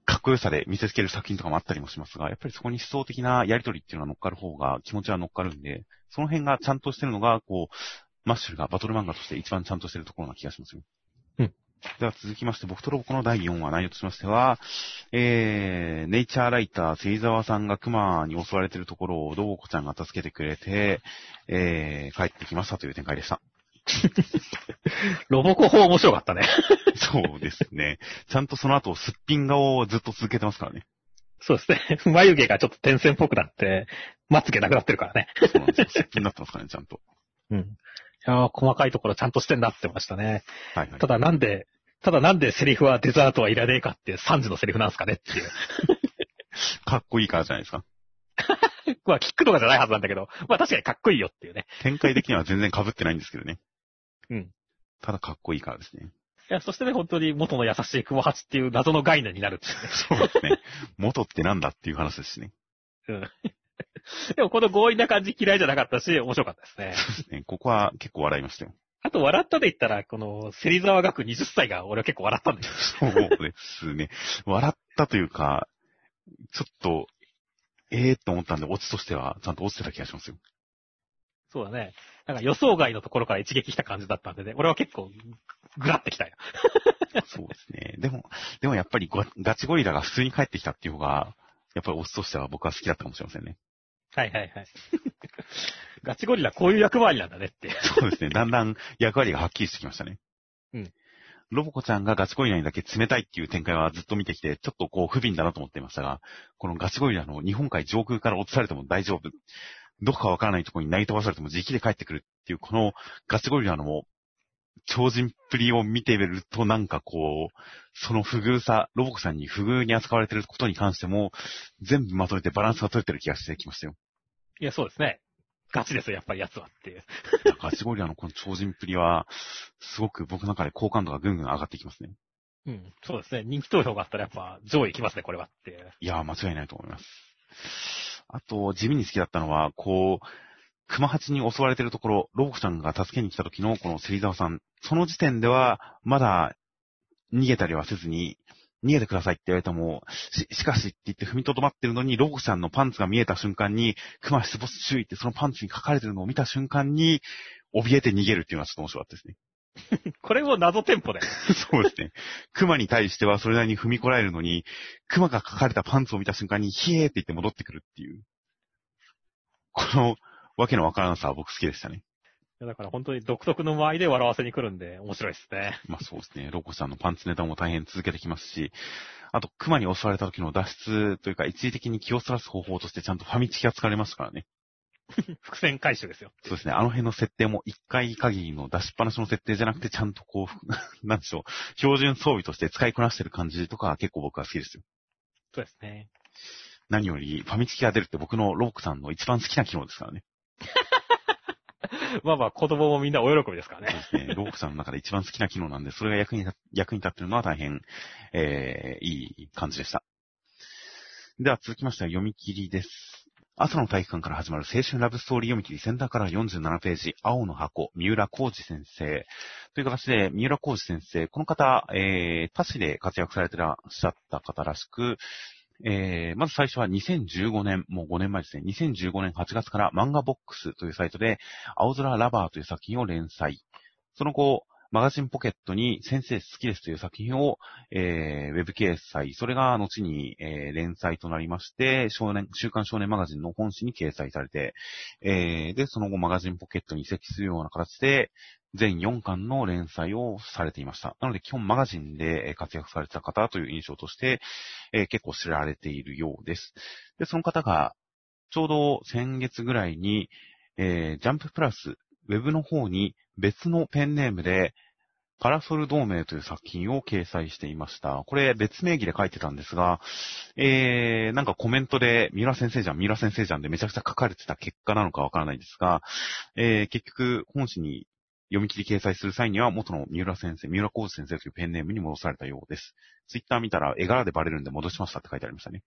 かっこよさで見せつける作品とかもあったりもしますが、やっぱりそこに思想的なやりとりっていうのが乗っかる方が気持ちは乗っかるんで、その辺がちゃんとしてるのが、こう、マッシュルがバトル漫画として一番ちゃんとしてるところな気がしますよ。 うん。 では続きまして、僕とロボコの第4話内容としましては、ネイチャーライター、芹沢さんが熊に襲われているところをロボコちゃんが助けてくれて、帰ってきましたという展開でした。 ロボコ法面白かったね。 そうですね。ちゃんとその後、すっぴん顔をずっと続けてますからね。 そうですね。眉毛がちょっと点線っぽくなって、まつげなくなってるからね。 そうなんですよ。すっぴんになってますからね、ちゃんと。 うん。いやー、細かいところちゃんとしてんなってましたね。 はいはい。 ただなんでセリフはデザートはいらねえかって3時のセリフなんすかねっていう。 かっこいいからじゃないですか。 まあ、キックとかじゃないはずなんだけど、まあ確かにかっこいいよっていうね。 展開的には全然被ってないんですけどね。 うん。 ただかっこいいからですね。 いや、そしてね、本当に元の優しい雲八っていう謎の概念になるっていうね。 そうですね。元ってなんだっていう話ですしね。 うん。でもこの強引な感じ嫌いじゃなかったし、面白かったですね。 そうですね。ここは結構笑いましたよ。 あと笑ったで言ったら、この、芹沢学20歳が俺は結構笑ったんだよ。 そうですね。笑ったというか、ちょっと、と思ったんで、オチとしてはちゃんと落ちてた気がしますよ。 そうだね。なんか予想外のところから一撃した感じだったんでね、俺は結構、グラってきたよ。 そうですね。でもやっぱりガチゴリラが普通に帰ってきたっていう方が、やっぱりオチとしては僕は好きだったかもしれませんね。 はいはいはい。ガチゴリラこういう役回りなんだねって。 そうですね。だんだん役割がはっきりしてきましたね。 うん。 ロボコちゃんがガチゴリラにだけ冷たいっていう展開はずっと見てきて、ちょっとこう不憫だなと思っていましたが、このガチゴリラの日本海上空から落とされても大丈夫。どこかわからないところに投げ飛ばされても自力で帰ってくるっていう、このガチゴリラの超人っぷりを見てみるとなんかこう、その不遇さ、ロボコさんに不遇に扱われていることに関しても、全部まとめてバランスが取れてる気がしてきましたよ。 いや、そうですね。ガチですよ、やっぱりやつはっていう。 ガチゴリラのこの超人っぷりは、すごく僕の中で好感度がぐんぐん上がってきますね。 うん、そうですね。人気投票があったらやっぱ上位来ますね、これはっていう。 いやー、間違いないと思います。あと、地味に好きだったのは、こう、熊八に襲われているところ、ロボコちゃんが助けに来た時のこの芹沢さん。その時点では、まだ逃げたりはせずに、逃げてくださいって言われても、しかしって言って踏みとどまってるのに、ロボコちゃんのパンツが見えた瞬間に、熊出没注意ってそのパンツに書かれてるのを見た瞬間に、怯えて逃げるっていうのはちょっと面白かったですね。 これも謎テンポで。 そうですね。熊に対してはそれなりに踏みこらえるのに、熊が書かれたパンツを見た瞬間に、ヒエーって言って戻ってくるっていう。この、わけのわからなさは僕好きでしたね。 だから本当に独特の間合いで笑わせに来るんで、面白いですね。 まあそうですね。ロコさんのパンツネタも大変続けてきますし、あと、熊に襲われた時の脱出というか、一時的に気をそらす方法としてちゃんとファミチキが使われましたからね。 伏線回収ですよ。 そうですね。あの辺の設定も一回限りの出しっぱなしの設定じゃなくて、ちゃんとこう、なんでしょう、標準装備として使いこなしてる感じとか結構僕は好きですよ。 そうですね。 何より、ファミチキが出るって僕のロボコさんの一番好きな機能ですからね。 まあまあ、子供もみんなお喜びですからね。 そうですね。ロボコさんの中で一番好きな機能なんで、それが役に立ってるのは大変、いい感じでした。では続きましては読み切りです。朝の体育館から始まる青春ラブストーリー読み切りセンターから47ページ、青の箱、三浦浩二先生。という形で、三浦浩二先生、この方、他市で活躍されてらっしゃった方らしく、まず最初は2015年、もう5年前ですね。2015年8月から漫画ボックスというサイトで、青空ラバーという作品を連載。その後、マガジンポケットに先生好きですという作品を、ウェブ掲載。それが後に、連載となりまして、週刊少年マガジンの本誌に掲載されて、で、その後マガジンポケットに移籍するような形で、全4巻の連載をされていました。なので基本マガジンで活躍されてた方という印象として、結構知られているようです。で、その方が、ちょうど先月ぐらいに、ジャンププラス、ウェブの方に別のペンネームで、パラソル同盟という作品を掲載していました。これ別名義で書いてたんですが、なんかコメントで、三浦先生じゃんでめちゃくちゃ書かれてた結果なのかわからないんですが、結局本誌に読み切り掲載する際には元の三浦浩二先生というペンネームに戻されたようです。ツイッター見たら絵柄でバレるんで戻しましたって書いてありましたね。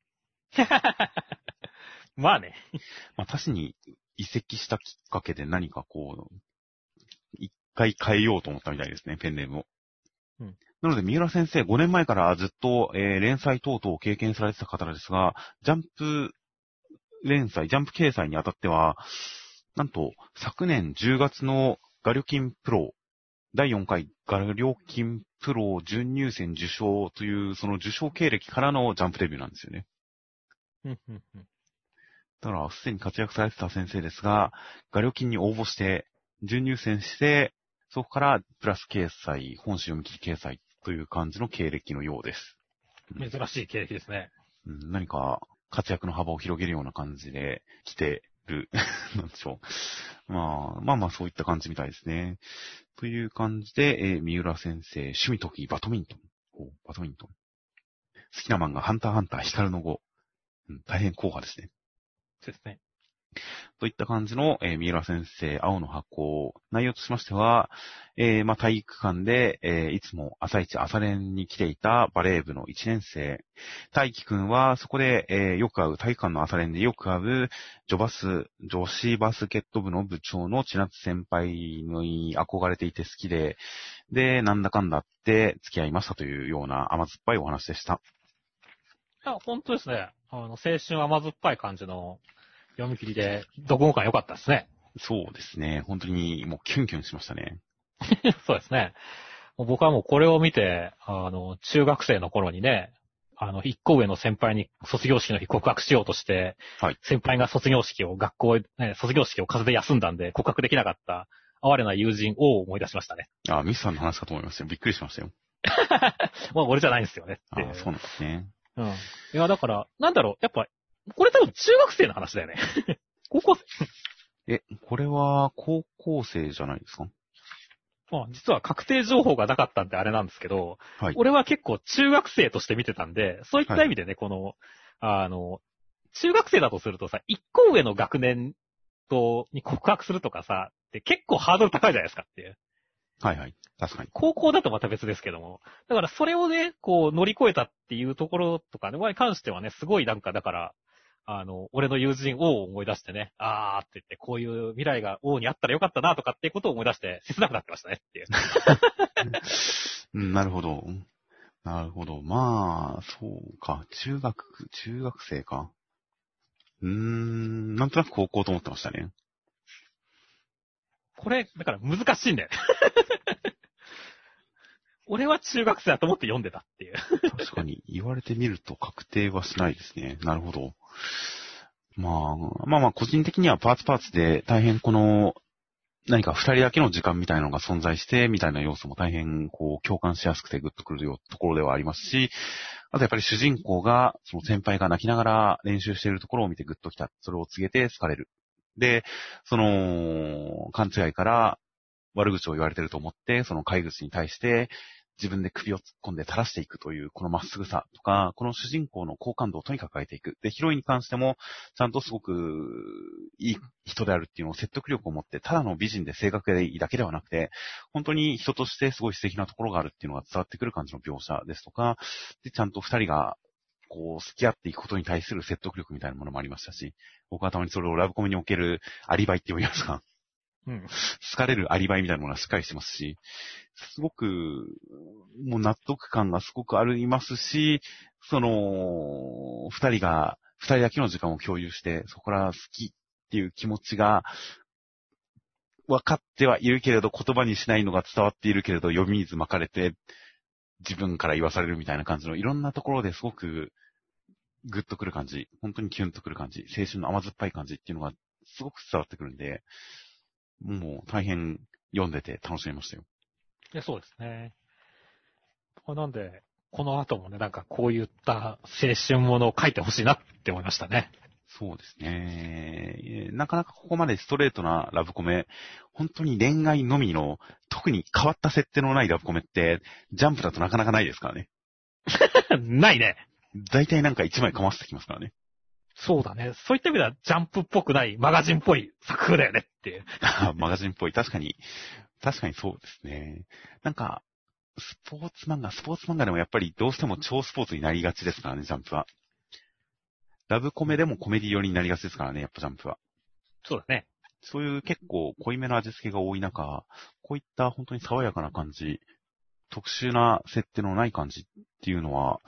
まあね。 まあ、他誌に移籍したきっかけで何かこう、一回変えようと思ったみたいですね、ペンネームを。 うん。 なので、三浦先生、5年前からずっと、連載等々を経験されてた方ですが、ジャンプ連載、ジャンプ掲載にあたっては、なんと、昨年10月のガリョキンプロ、第4回ガリョキンプロ準入選受賞という、その受賞経歴からのジャンプデビューなんですよね。だから、すでに活躍されてた先生ですが、ガリョキンに応募して、準入選して、そこからプラス掲載、本誌読み切り掲載という感じの経歴のようです。 珍しい経歴ですね。 何か活躍の幅を広げるような感じで来てる。なんでしょう。まあそういった感じみたいですね。という感じで、三浦先生、趣味得意バドミントン。バドミントン。好きな漫画、ハンターハンター、光の碁。大変硬派ですね。 そうですね。 といった感じの、三浦先生、青の箱。内容としましては、体育館で、いつも朝一朝練に来ていたバレー部の1年生。大輝くんは、そこで、よく会う、体育館の朝練でよく会う、女子バスケット部の部長の千夏先輩に憧れていて好きで、で、なんだかんだって付き合いましたというような甘酸っぱいお話でした。 いや、本当ですね。青春甘酸っぱい感じの読み切りで、読後感良かったですね。 そうですね。本当にもうキュンキュンしましたね。 そうですね。僕はもうこれを見て、中学生の頃にね、一個上の先輩に卒業式の日告白しようとして、 はい。 先輩が卒業式を風邪で休んだんで告白できなかった哀れな友人を思い出しましたね。 ミスさんの話かと思いましたよ。びっくりしましたよ。 まあ俺じゃないんですよねって。 そうなんですね。 うん。いや、だから、なんだろう、やっぱ、これ多分中学生の話だよね。高校生これは高校生じゃないですか？ 実は確定情報がなかったんであれなんですけど、 はい。 俺は結構中学生として見てたんで、そういった意味でね、中学生だとするとさ、一個上の学年に告白するとかさ、って結構ハードル高いじゃないですかっていう。 はいはい。確かに。 高校だとまた別ですけども。だからそれをね、乗り越えたっていうところとかに関してはね、すごいだから、俺の友人王を思い出してね、あーって言って、こういう未来が王にあったらよかったなとかっていうことを思い出して、切なくなってましたねっていう。 なるほど。なるほど。まあ、そうか。中学生か。なんとなく高校と思ってましたね。 これ、だから難しいんだよね。俺は中学生だと思って読んでたっていう。 確かに、言われてみると確定はしないですね。なるほど。まあ、個人的にはパーツで大変何か二人だけの時間みたいなのが存在して、みたいな要素も大変共感しやすくてグッとくるところではありますし、あとやっぱり主人公が、その先輩が泣きながら練習しているところを見てグッときた。それを告げて好かれる。で、その、勘違いから悪口を言われてると思って、その飼い主に対して自分で首を突っ込んで垂らしていくという、このまっすぐさとか、この主人公の好感度をとにかく上げていく。で、ヒロインに関しても、ちゃんとすごくいい人であるっていうのを説得力を持って、ただの美人で性格がいいだけではなくて、本当に人としてすごい素敵なところがあるっていうのが伝わってくる感じの描写ですとか、で、ちゃんと二人が、付き合っていくことに対する説得力みたいなものもありましたし、僕はたまにそれをラブコメにおけるアリバイって言いますか。 うん。 好かれるアリバイみたいなものはしっかりしてますし、すごく、もう納得感がすごくありますし、その、二人だけの時間を共有して、そこから好きっていう気持ちが、分かってはいるけれど言葉にしないのが伝わっているけれど読み水巻かれて、自分から言わされるみたいな感じのいろんなところですごくグッとくる感じ、本当にキュンとくる感じ、青春の甘酸っぱい感じっていうのがすごく伝わってくるんで、もう大変読んでて楽しめましたよ。 いや、そうですね。なんで、この後もね、こういった青春ものを書いてほしいなって思いましたね。 そうですね。なかなかここまでストレートなラブコメ、本当に恋愛のみの、特に変わった設定のないラブコメって、ジャンプだとなかなかないですからね。 ないね。 大体一枚かませてきますからね。 そうだね。そういった意味ではジャンプっぽくないマガジンっぽい作風だよねっていう。 マガジンっぽい。確かにそうですね。スポーツ漫画でもやっぱりどうしても超スポーツになりがちですからね、ジャンプは。ラブコメでもコメディ寄りになりがちですからね、やっぱジャンプは。 そうだね。 そういう結構濃いめの味付けが多い中、こういった本当に爽やかな感じ、 特殊な設定のない感じっていうのは、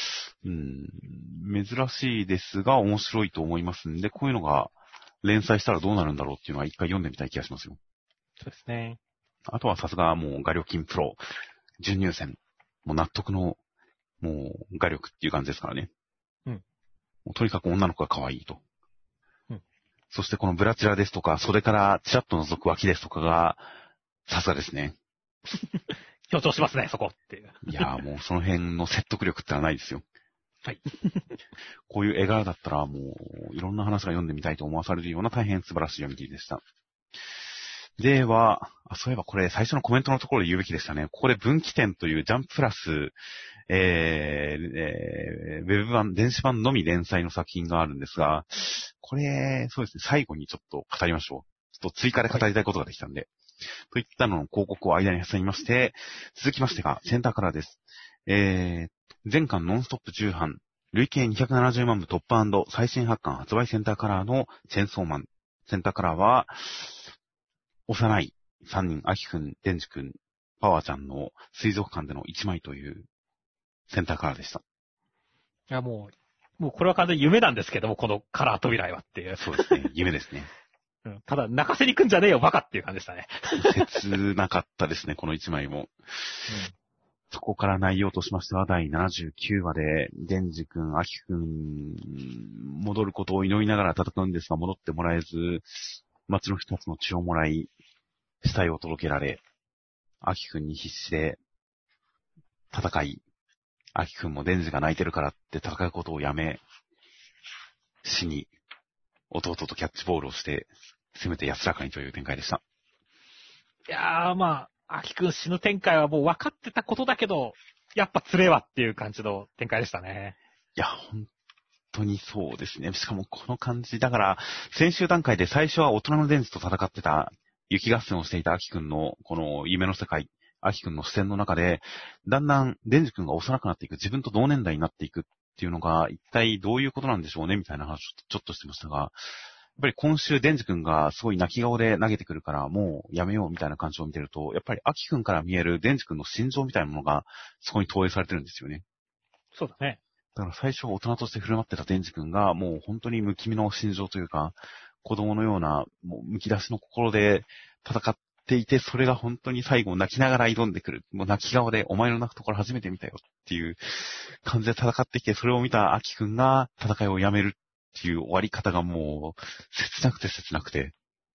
珍しいですが面白いと思いますんで、こういうのが連載したらどうなるんだろうっていうのは一回読んでみたい気がしますよ。 そうですね。 あとはさすがもう画力金プロ、準入選。もう納得の、もう画力っていう感じですからね。 うん。 もうとにかく女の子が可愛いと。 うん。 そしてこのブラチラですとか、袖からチラッと覗く脇ですとかが、さすがですね。 強調しますね、そこっていう。 いやーもうその辺の説得力ってのはないですよ。 はい。 こういう絵柄だったらもういろんな話が読んでみたいと思わされるような大変素晴らしい読み切りでした。では、そういえばこれ最初のコメントのところで言うべきでしたね。ここで分岐点というジャンププラス、ウェブ版、電子版のみ連載の作品があるんですが、これ、そうですね、最後にちょっと語りましょう。ちょっと追加で語りたいことができたんで。といったのの広告を間に挟みまして、続きましてが、センターカラーです。全巻ノンストップ10版、累計270万部突破&最新発刊発売センターカラーのチェンソーマン。センターカラーは、幼い3人、アキくん、デンジくん、パワーちゃんの水族館での1枚というセンターカラーでした。 いや、もうこれは完全に夢なんですけども、このカラー扉絵はっていう。 そうですね、夢ですね。 ただ、泣かせに行くんじゃねえよ、バカっていう感じでしたね。 切なかったですね、この1枚も。そこから内容としましては、第79話で、デンジ君、アキ君、戻ることを祈りながら戦うんですが、戻ってもらえず、町の人たちの血をもらい、死体を届けられ、アキ君に必死で戦い、アキ君もデンジが泣いてるからって戦うことをやめ、死に、弟とキャッチボールをして、せめて安らかにという展開でした。 いやー、まあ、アキ君死ぬ展開はもう分かってたことだけど、やっぱつれわっていう感じの展開でしたね。 いや、本当にそうですね。しかもこの感じ、だから、先週段階で最初は大人のデンジと戦ってた、雪合戦をしていたアキ君の、この夢の世界、アキ君の視線の中で、だんだんデンジ君が幼くなっていく、自分と同年代になっていくっていうのが、一体どういうことなんでしょうね、みたいな話をちょっとしてましたが、やっぱり今週デンジ君がすごい泣き顔で投げてくるから、もうやめようみたいな感じを見てると、やっぱりアキ君から見えるデンジ君の心情みたいなものが、そこに投影されてるんですよね。 そうだね。 だから最初大人として振る舞ってたデンジ君が、もう本当に無気味の心情というか、子供のような、もう剥き出しの心で戦っていて、それが本当に最後泣きながら挑んでくる。もう泣き顔で、お前の泣くところ初めて見たよっていう感じで戦ってきて、それを見たアキ君が戦いをやめるっていう終わり方がもう、切なくて切なくて、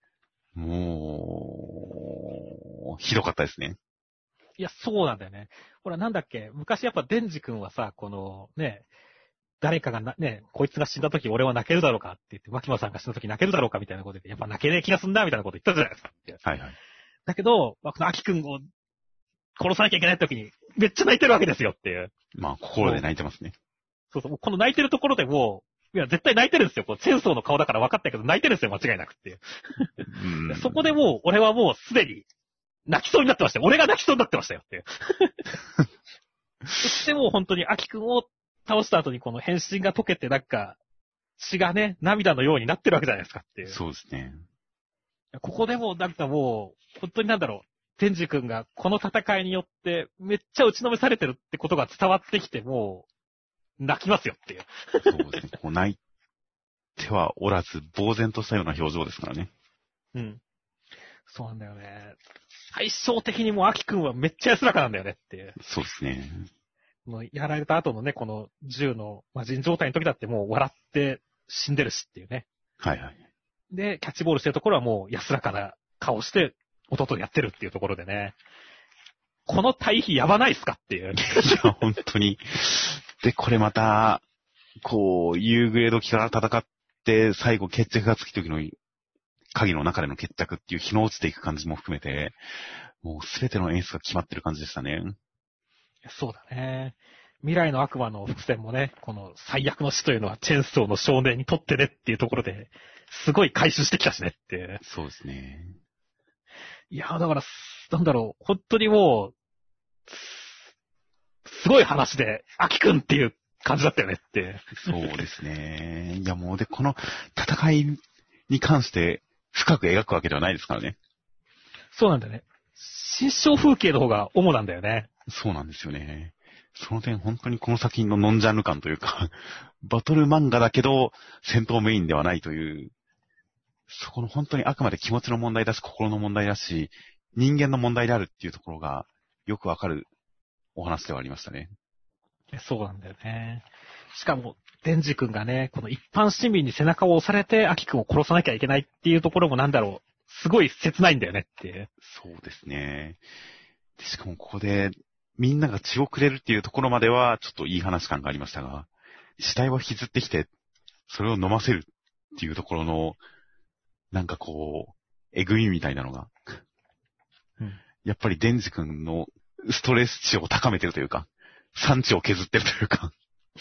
もう、ひどかったですね。 いや、そうなんだよね。ほら、なんだっけ、昔やっぱデンジ君はさ、この、ね、誰かがこいつが死んだ時俺は泣けるだろうかって言って、牧野さんが死んだ時泣けるだろうかみたいなことで、やっぱ泣けねえ気がすんだみたいなこと言ったじゃないですか。 はいはい。 だけど、このアキ君を殺さなきゃいけない時に、めっちゃ泣いてるわけですよっていう。 まあ、心で泣いてますね。 そうそう、この泣いてるところでもう、いや、絶対泣いてるんですよ。こう、チェンソーの顔だから分かったけど、泣いてるんですよ、間違いなくっていう。そこでもう、俺はもうすでに、泣きそうになってましたよ。俺が泣きそうになってましたよっていう。そしてもう本当に、アキ君を倒した後にこの変身が溶けてなんか、血がね、涙のようになってるわけじゃないですかっていう。 そうですね。 ここでもなんかもう、本当になんだろう、天智君がこの戦いによってめっちゃ打ちのめされてるってことが伝わってきて、もう、泣きますよっていう。 そうですね。こう泣いてはおらず、呆然としたような表情ですからね。 うん。そうなんだよね。最終的にもうアキ君はめっちゃ安らかなんだよねっていう。 そうですね。 もうやられた後のね、この銃の魔人状態の時だってもう笑って死んでるしっていうね。 はいはい。 で、キャッチボールしてるところはもう安らかな顔して弟やってるっていうところでね。この対比やばないっすかっていう。 いや、本当に。で、これまた、こう、夕暮れ時から戦って、最後決着がつき時の影の中での決着っていう日の落ちていく感じも含めて、もうすべての演出が決まってる感じでしたね。 そうだね。未来の悪魔の伏線もね、この最悪の死というのはチェンソーの少年にとってねっていうところで、すごい回収してきたしねって。 そうですね。 いや、だから、なんだろう、本当にもう、すごい話で、アキくんっていう感じだったよねって。 そうですね。いやもうで、この戦いに関して深く描くわけではないですからね。 そうなんだよね。新象風景の方が主なんだよね。 そうなんですよね。その点本当にこの作品のノンジャンル感というか、バトル漫画だけど戦闘メインではないという、そこの本当にあくまで気持ちの問題だし、心の問題だし、人間の問題であるっていうところがよくわかるお話ではありましたね。 そうなんだよね。しかも、デンジ君がね、この一般市民に背中を押されて、アキ君を殺さなきゃいけないっていうところもなんだろう、すごい切ないんだよねっていう。 そうですね。しかもここで、みんなが血をくれるっていうところまでは、ちょっといい話感がありましたが、死体を引きずってきて、それを飲ませるっていうところの、なんかこう、えぐみみたいなのが、やっぱりデンジ君のストレス値を高めてるというか、産地を削ってるというか、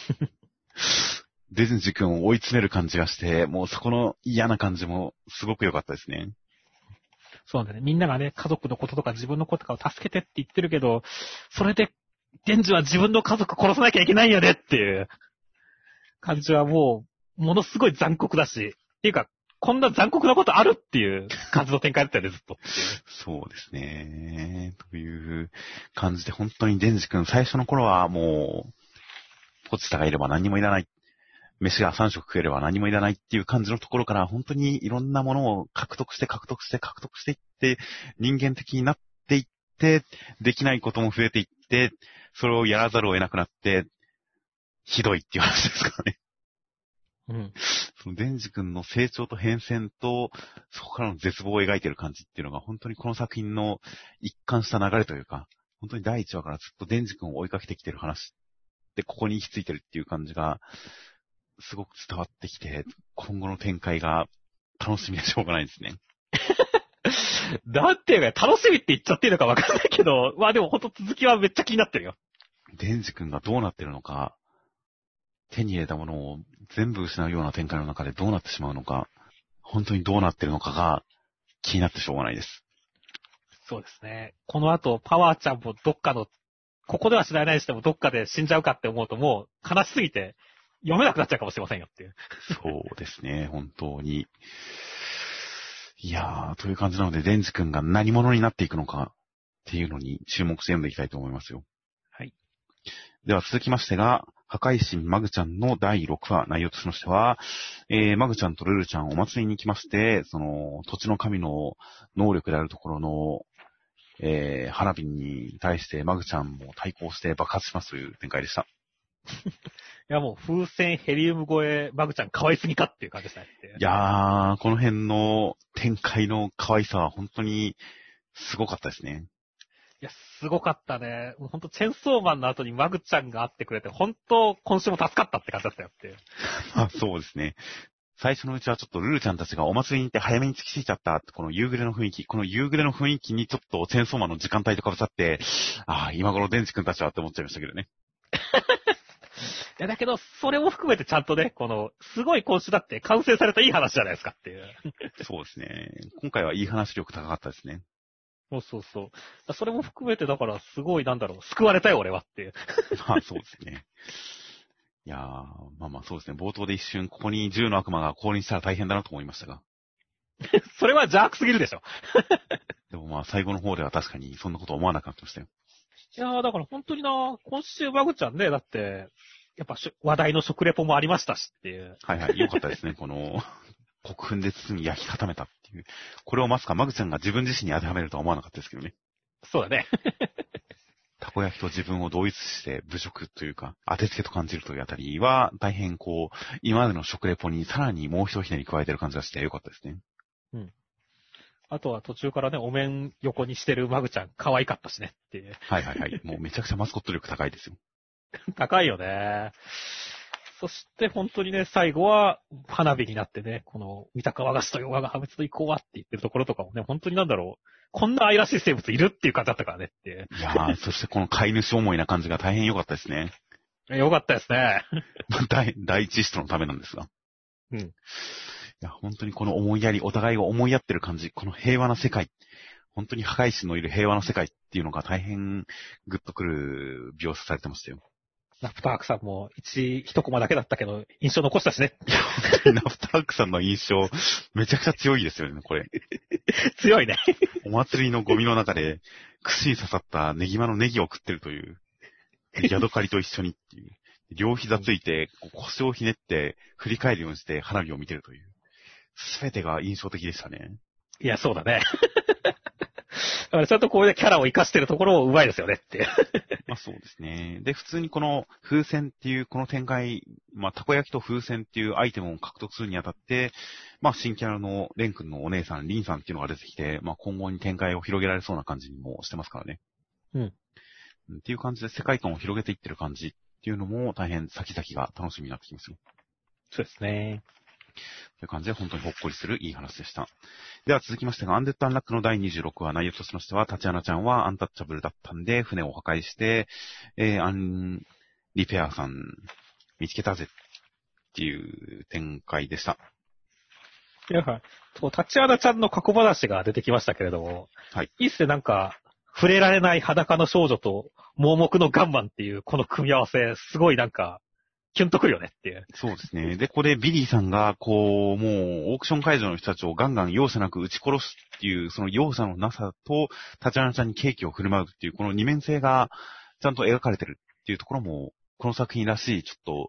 デンジ君を追い詰める感じがして、もうそこの嫌な感じもすごく良かったですね。 そうなんだね。みんながね、家族のこととか自分のこととかを助けてって言ってるけど、それで、デンジは自分の家族殺さなきゃいけないよねっていう感じはもう、ものすごい残酷だし、っていうか、こんな残酷なことあるっていう感じの展開だったよね、ずっとっていう。 そうですね。という感じで、本当にデンジ君、最初の頃はもう、ポチタがいれば何もいらない。飯が3食食えれば何もいらないっていう感じのところから、本当にいろんなものを獲得していって、人間的になっていって、できないことも増えていって、それをやらざるを得なくなって、ひどいっていう話ですからね。 うん。 そのデンジ君の成長と変遷と、そこからの絶望を描いている感じっていうのが、本当にこの作品の一貫した流れというか、本当に第1話からずっとデンジ君を追いかけてきてる話で、ここに行き着いてるっていう感じが、すごく伝わってきて、今後の展開が楽しみでしょうがないですね。 だってね、楽しみって言っちゃっていいのかわかんないけど、まあでもほんと続きはめっちゃ気になってるよ。 デンジ君がどうなってるのか、手に入れたものを全部失うような展開の中でどうなってしまうのか、本当にどうなってるのかが気になってしょうがないです。 そうですね。この後、パワーちゃんもどっかの、ここでは知らないにしてもどっかで死んじゃうかって思うともう悲しすぎて読めなくなっちゃうかもしれませんよっていう。 そうですね、本当に。いやー、という感じなので、デンジ君が何者になっていくのかっていうのに注目して読んでいきたいと思いますよ。 はい。 では続きましてが、破壊神マグちゃんの第6話、内容としましては、マグちゃんとルルちゃんお祭りに行きまして、その土地の神の能力であるところの、花火に対してマグちゃんも対抗して爆発しますという展開でした。 いやもう風船ヘリウム超え、マグちゃん可愛すぎかっていう感じですね。 いやー、この辺の展開の可愛さは本当にすごかったですね。 いや、すごかったね。もうほんとチェンソーマンの後にマグちゃんが会ってくれて、本当今週も助かったって感じだったよっていう。 あ、そうですね。最初のうちはちょっとルルちゃんたちがお祭りに行って早めに着きすぎちゃったこの夕暮れの雰囲気、この夕暮れの雰囲気にちょっとチェンソーマンの時間帯とかぶさって、ああ、今頃デンジ君たちはって思っちゃいましたけどね。 いや、だけど、それも含めてちゃんとね、この、すごい今週だって完成されたいい話じゃないですかっていう。 そうですね。今回はいい話力高かったですね。 そうそうそう。それも含めて、だから、すごい、なんだろう、救われたよ、俺はっていう。 まあ、そうですね。いやー、まあまあそうですね。冒頭で一瞬、ここに10の悪魔が降臨したら大変だなと思いましたが。 それは邪悪すぎるでしょ。 でもまあ、最後の方では確かにそんなこと思わなくなってましたよ。 いやー、だから本当にな、今週マグちゃんね、だって、やっぱ話題の食レポもありましたしっていう。 はいはい、よかったですね。この、国粉で包み焼き固めたっていう。これをまさかマグちゃんが自分自身に当てはめるとは思わなかったですけどね。 そうだね。 たこ焼きと自分を同一して侮辱というか、当てつけと感じるというあたりは、大変こう、今までの食レポにさらにもう一ひねり加えてる感じがしてよかったですね。 うん。あとは途中からね、お面横にしてるマグちゃん可愛かったしねっていう。 はいはいはい。もうめちゃくちゃマスコット力高いですよ。 高いよね。そして本当にね、最後は花火になってね、この三鷹和菓子とヨガが破滅と行こうはって言ってるところとかもね、本当になんだろう。こんな愛らしい生物いるっていう感じだったからねっていう。 いやー、そしてこの飼い主思いな感じが大変良かったですね。 よかったですね。 第一ストのためなんですが。 うん。 いや、本当にこの思いやり、お互いを思いやってる感じ、この平和な世界、本当に破壊神のいる平和な世界っていうのが大変グッとくる描写されてましたよ。 ナフタークさんも一コマだけだったけど、印象残したしね。 いや、本当にナフタークさんの印象、めちゃくちゃ強いですよね、これ。 強いね。 お祭りのゴミの中で、 串に刺さったネギマのネギを食ってるという。ヤドカリと一緒にっていう。両膝ついて、腰をひねって、振り返るようにして花火を見てるという。すべてが印象的でしたね。 いや、そうだね。だからちゃんとこういうキャラを活かしてるところをうまいですよねっていう。 まあそうですね。で、普通にこの風船っていうこの展開、まあたこ焼きと風船っていうアイテムを獲得するにあたって、まあ新キャラのレン君のお姉さん、リンさんっていうのが出てきて、まあ今後に展開を広げられそうな感じにもしてますからね。 うん。 っていう感じで世界観を広げていってる感じっていうのも大変先々が楽しみになってきますよ。 そうですね。 という感じで本当にほっこりするいい話でした。では続きましてが、アンデッド・アンラックの第26話、内容としましては、タチアナちゃんはアンタッチャブルだったんで、船を破壊して、アンリペアさん見つけたぜっていう展開でした。 いや、タチアナちゃんの過去話が出てきましたけれども、 はい。 いいっすね、なんか、触れられない裸の少女と盲目のガンマンっていうこの組み合わせ、すごいなんか、キュンとくるよねっていう。 そうですね。で、これビリーさんが、こう、もう、オークション会場の人たちをガンガン容赦なく撃ち殺すっていう、その容赦のなさと、タチアナちゃんにケーキを振る舞うっていう、この二面性が、ちゃんと描かれてるっていうところも、この作品らしい、ちょっと、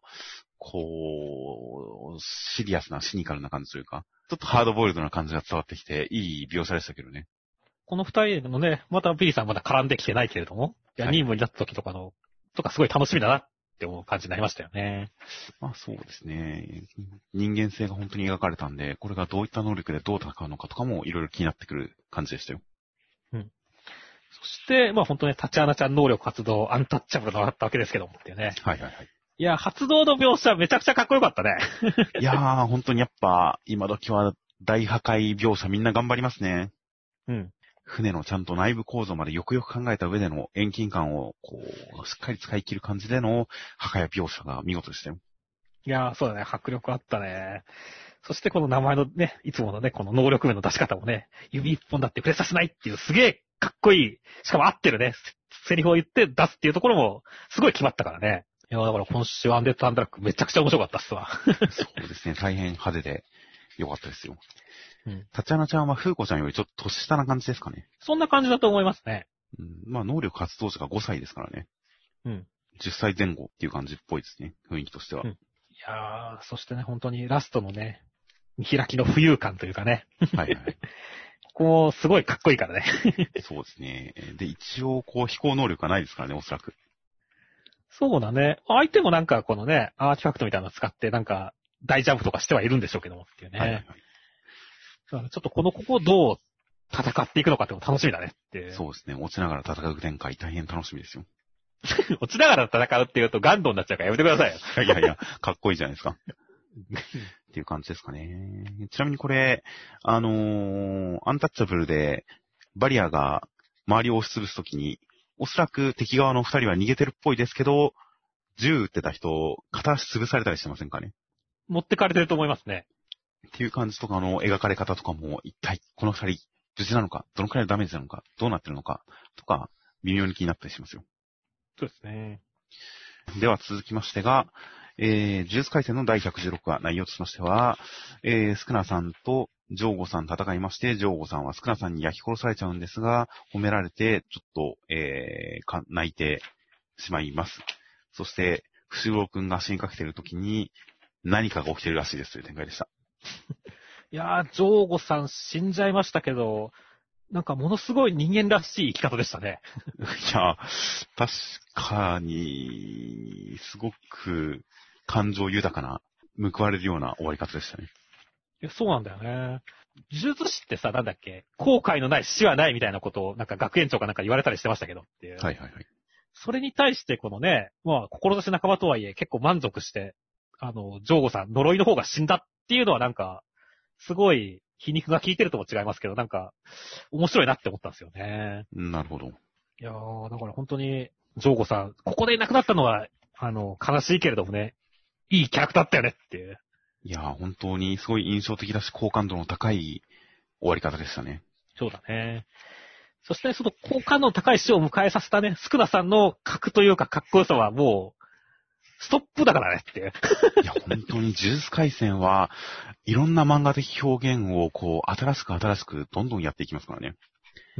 こう、シリアスな、シニカルな感じというか、ちょっとハードボイルドな感じが伝わってきて、いい描写でしたけどね。 この二人のね、またビリーさんまだ絡んできてないけれども、いや、任務になった時とかすごい楽しみだなって思う感じになりましたよね。 まあそうですね。人間性が本当に描かれたんで、これがどういった能力でどう戦うのかとかもいろいろ気になってくる感じでしたよ。 うん。そして、まあ本当ね、タチアナちゃん能力発動、アンタッチャブルがあったわけですけどもっていうね。 はいはいはい。 いや、発動の描写めちゃくちゃかっこよかったね。 いやー、本当にやっぱ、今時は大破壊描写みんな頑張りますね。 うん。 船のちゃんと内部構造までよくよく考えた上での遠近感を、こう、しっかり使い切る感じでの破壊描写が見事でしたよ。 いやー、そうだね、迫力あったね。そしてこの名前のね、いつものね、この能力面の出し方もね、指一本だって触れさせないっていうすげえかっこいい、しかも合ってるね、セリフを言って出すっていうところも、すごい決まったからね。いやー、だから今週アンデッド・アンドラックめちゃくちゃ面白かったっすわ。 そうですね、大変派手で良かったですよ。 うん。 タチアナちゃんはフーコちゃんよりちょっと年下な感じですかね。 そんな感じだと思いますね。 うん、まあ、能力発動者が5歳ですからね。 うん。 10歳前後っていう感じっぽいですね、雰囲気としては。 うん、いやー、そしてね、本当にラストのね、見開きの浮遊感というかね。 はいはい。 こう、すごいかっこいいからね。 そうですね。で、一応、こう、飛行能力がないですからね、おそらく。 そうだね。相手もなんかこのね、アーティファクトみたいなの使ってなんか、大ジャンプとかしてはいるんでしょうけどもっていうね。 はいはいはい。 ちょっとここをどう戦っていくのかっても楽しみだねっていう。 そうですね。落ちながら戦う展開大変楽しみですよ。 落ちながら戦うっていうとガンドになっちゃうからやめてくださいよ。 いやいや、かっこいいじゃないですか。っていう感じですかね。ちなみにこれ、アンタッチャブルで、バリアが周りを押しつぶすときに、おそらく敵側の二人は逃げてるっぽいですけど、銃撃ってた人、片足潰されたりしてませんかね。 持ってかれてると思いますね。 っていう感じとかの描かれ方とかも、一体この二人、無事なのか、どのくらいのダメージなのか、どうなってるのか、とか、微妙に気になったりしますよ。 そうですね。 では続きましてが、呪術廻戦の第116話、内容としましては、スクナさんとジョーゴさん戦いまして、ジョーゴさんはスクナさんに焼き殺されちゃうんですが、褒められて、ちょっと、泣いてしまいます。そして、伏黒くんが死にかけている時に、何かが起きているらしいですという展開でした。 いやー、ジョーゴさん死んじゃいましたけど、なんかものすごい人間らしい生き方でしたね。 いや、確かに、すごく感情豊かな、報われるような終わり方でしたね。 いや、そうなんだよね。呪術師ってさ、なんだっけ、後悔のない死はないみたいなことを、なんか学園長かなんか言われたりしてましたけどっていう。 はいはいはい。 それに対してこのね、まあ、志半ばとはいえ結構満足して、ジョーゴさん、呪いの方が死んだっていうのはなんか、すごい皮肉が効いてるとも違いますけど、なんか、面白いなって思ったんですよね。 なるほど。 いやー、だから本当に、ジョーゴさん、ここでいなくなったのは、悲しいけれどもね、いいキャラクターだったよねっていう。 いや、本当にすごい印象的だし、好感度の高い終わり方でしたね。 そうだね。そして、その好感度の高い死を迎えさせたね、スクナさんの格というかかっこよさはもう、ストップだからねっていう。 いや、本当に呪術廻戦は、いろんな漫画的表現を、こう、新しくどんどんやっていきますからね。 うん。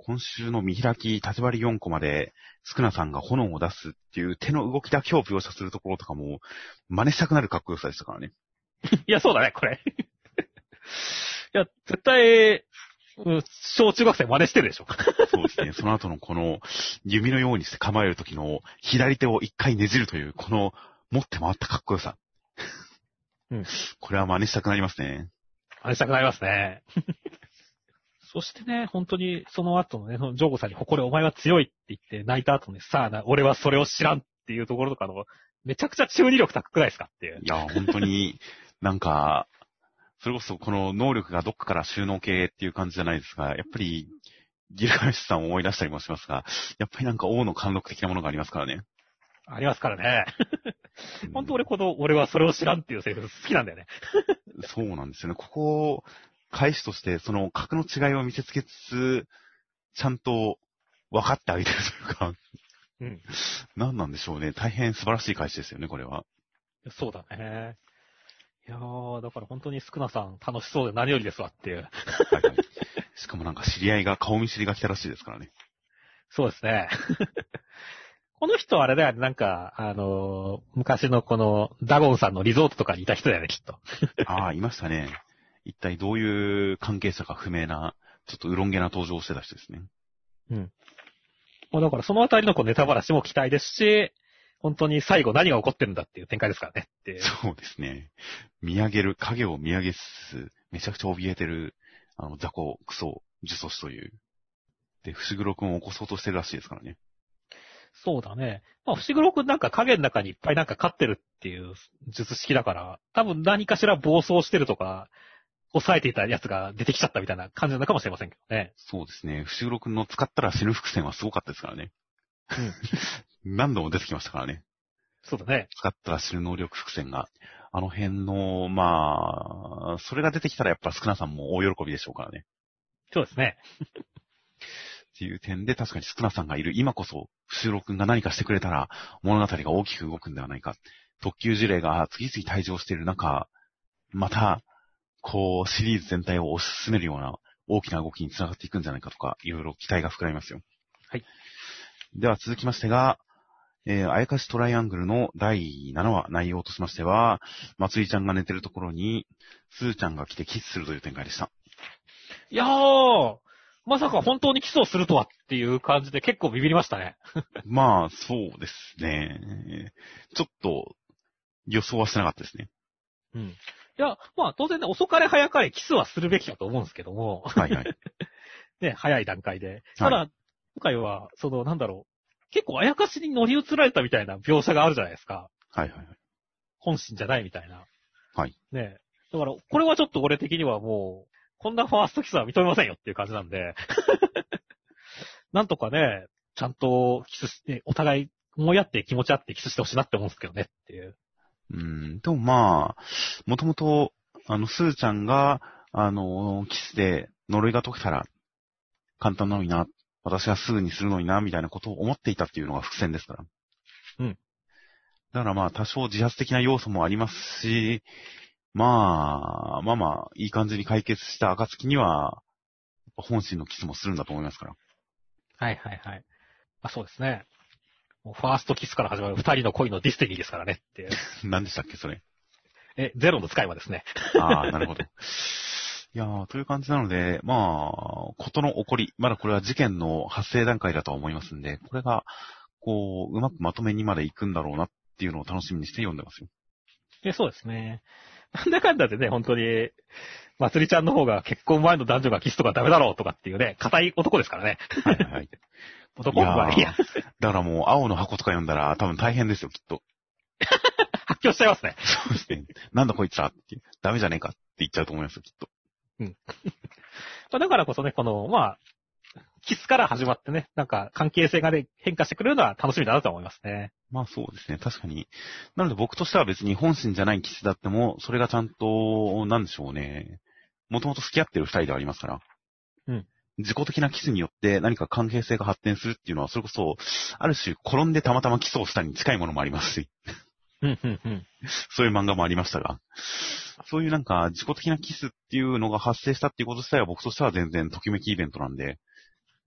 今週の見開き、縦張り4コマで、スクナさんが炎を出すっていう手の動きだけを描写するところとかも、真似したくなるかっこよさでしたからね。 いや、そうだね、これ。いや、絶対、小中学生真似してるでしょ。 そうですね。その後のこの、弓のようにして構える時の、左手を一回ねじるという、この、持って回ったかっこよさ。 うん。 これは真似したくなりますね。 真似したくなりますね。そしてね、本当にその後のね、ジョーゴさんに誇れお前は強いって言って泣いた後にさあ俺はそれを知らんっていうところとかの、めちゃくちゃ中二力高くないですかっていう。 いや、本当に、なんか、それこそこの能力がどっかから収納系っていう感じじゃないですが、やっぱり、ギルガメシュさんを思い出したりもしますが、やっぱりなんか王の貫禄的なものがありますからね。 ありますからね。本当俺はそれを知らんっていうセリフ好きなんだよね。 そうなんですよね。ここ、返しとして、その格の違いを見せつけつつ、ちゃんと分かってあげてるというか、 うん。 何なんでしょうね。大変素晴らしい返しですよね、これは。 そうだね。いやー、だから本当にスクナさん楽しそうで何よりですわっていう。はいはい。しかもなんか知り合いが顔見知りが来たらしいですからね。 そうですね。この人あれだよね、なんか、昔のこの、ダゴンさんのリゾートとかにいた人だよね、きっと。 ああ、いましたね。一体どういう関係者か不明な、ちょっとうろんげな登場をしてた人ですね。 うん。もうだからそのあたりのこうネタバラシも期待ですし、本当に最後何が起こってるんだっていう展開ですからねっていう。 そうですね。見上げる、影を見上げつつ、めちゃくちゃ怯えてる、雑魚、クソ、呪詛師という。で、伏黒くんを起こそうとしてるらしいですからね。 そうだね。まあ、伏黒くんなんか影の中にいっぱいなんか飼ってるっていう術式だから、多分何かしら暴走してるとか、抑えていたやつが出てきちゃったみたいな感じなのかもしれませんけどね。 そうですね。伏黒くんの使ったら死ぬ伏線はすごかったですからね。うん。何度も出てきましたからね。 そうだね。 使ったら死ぬ能力伏線が。あの辺の、まあ、それが出てきたらやっぱ少なさんも大喜びでしょうからね。 そうですね。 っていう点で確かに少なさんがいる今こそ、伏黒くんが何かしてくれたら物語が大きく動くんではないか。特級事例が次々退場している中、また、こう、シリーズ全体を推し進めるような大きな動きにつながっていくんじゃないかとか、いろいろ期待が膨らみますよ。 はい。 では続きましてが、あやかしトライアングルの第7話、内容としましては、まつりちゃんが寝てるところに、すーちゃんが来てキスするという展開でした。 いやー、まさか本当にキスをするとはっていう感じで結構ビビりましたね。 まあ、そうですね。ちょっと、予想はしてなかったですね。 うん。いや、まあ当然ね、遅かれ早かれキスはするべきだと思うんですけども。 はいはい。 ね、早い段階で。ただ、今回は、なんだろう。結構あやかしに乗り移られたみたいな描写があるじゃないですか。 はいはいはい。 本心じゃないみたいな。 はい。 ね。だから、これはちょっと俺的にはもう、こんなファーストキスは認めませんよっていう感じなんで。なんとかね、ちゃんとキスして、お互い思い合って気持ち合ってキスしてほしいなって思うんですけどねっていう。 でもまあ、もともと、すーちゃんが、キスで呪いが解けたら、簡単なのにな、私がすぐにするのにな、みたいなことを思っていたっていうのが伏線ですから。 うん。 だからまあ、多少自発的な要素もありますし、まあ、いい感じに解決した暁には、本心のキスもするんだと思いますから。 はいはいはい。あ、そうですね。もうファーストキスから始まる二人の恋のディスティニーですからねっていう。 何でしたっけ、それ。 ゼロの使い魔ですね。 ああ、なるほど。いやー、という感じなので、まあ、ことの起こり、まだこれは事件の発生段階だとは思いますんで、これが、こう、うまくまとめにまで行くんだろうなっていうのを楽しみにして読んでますよ。 そうですね。なんだかんだでね、本当に、まつりちゃんの方が結婚前の男女がキスとかダメだろうとかっていうね、硬い男ですからね。 はいはいはい。 男はいや。 だからもう、青の箱とか読んだら多分大変ですよ、きっと。 発狂しちゃいますね。 そうですね。なんだこいつらって、ダメじゃねえかって言っちゃうと思いますよ、きっと。 うん。だからこそね、まあ、キスから始まってね、なんか関係性がね、変化してくるのは楽しみだなと思いますね。 まあそうですね、確かに。なので僕としては別に本心じゃないキスだっても、それがちゃんと、なんでしょうね。もともと付き合ってる二人ではありますから。 うん。 自己的なキスによって何か関係性が発展するっていうのは、それこそ、ある種転んでたまたまキスをしたに近いものもありますし。そういう漫画もありましたが。そういうなんか自己的なキスっていうのが発生したっていうこと自体は僕としては全然ときめきイベントなんで、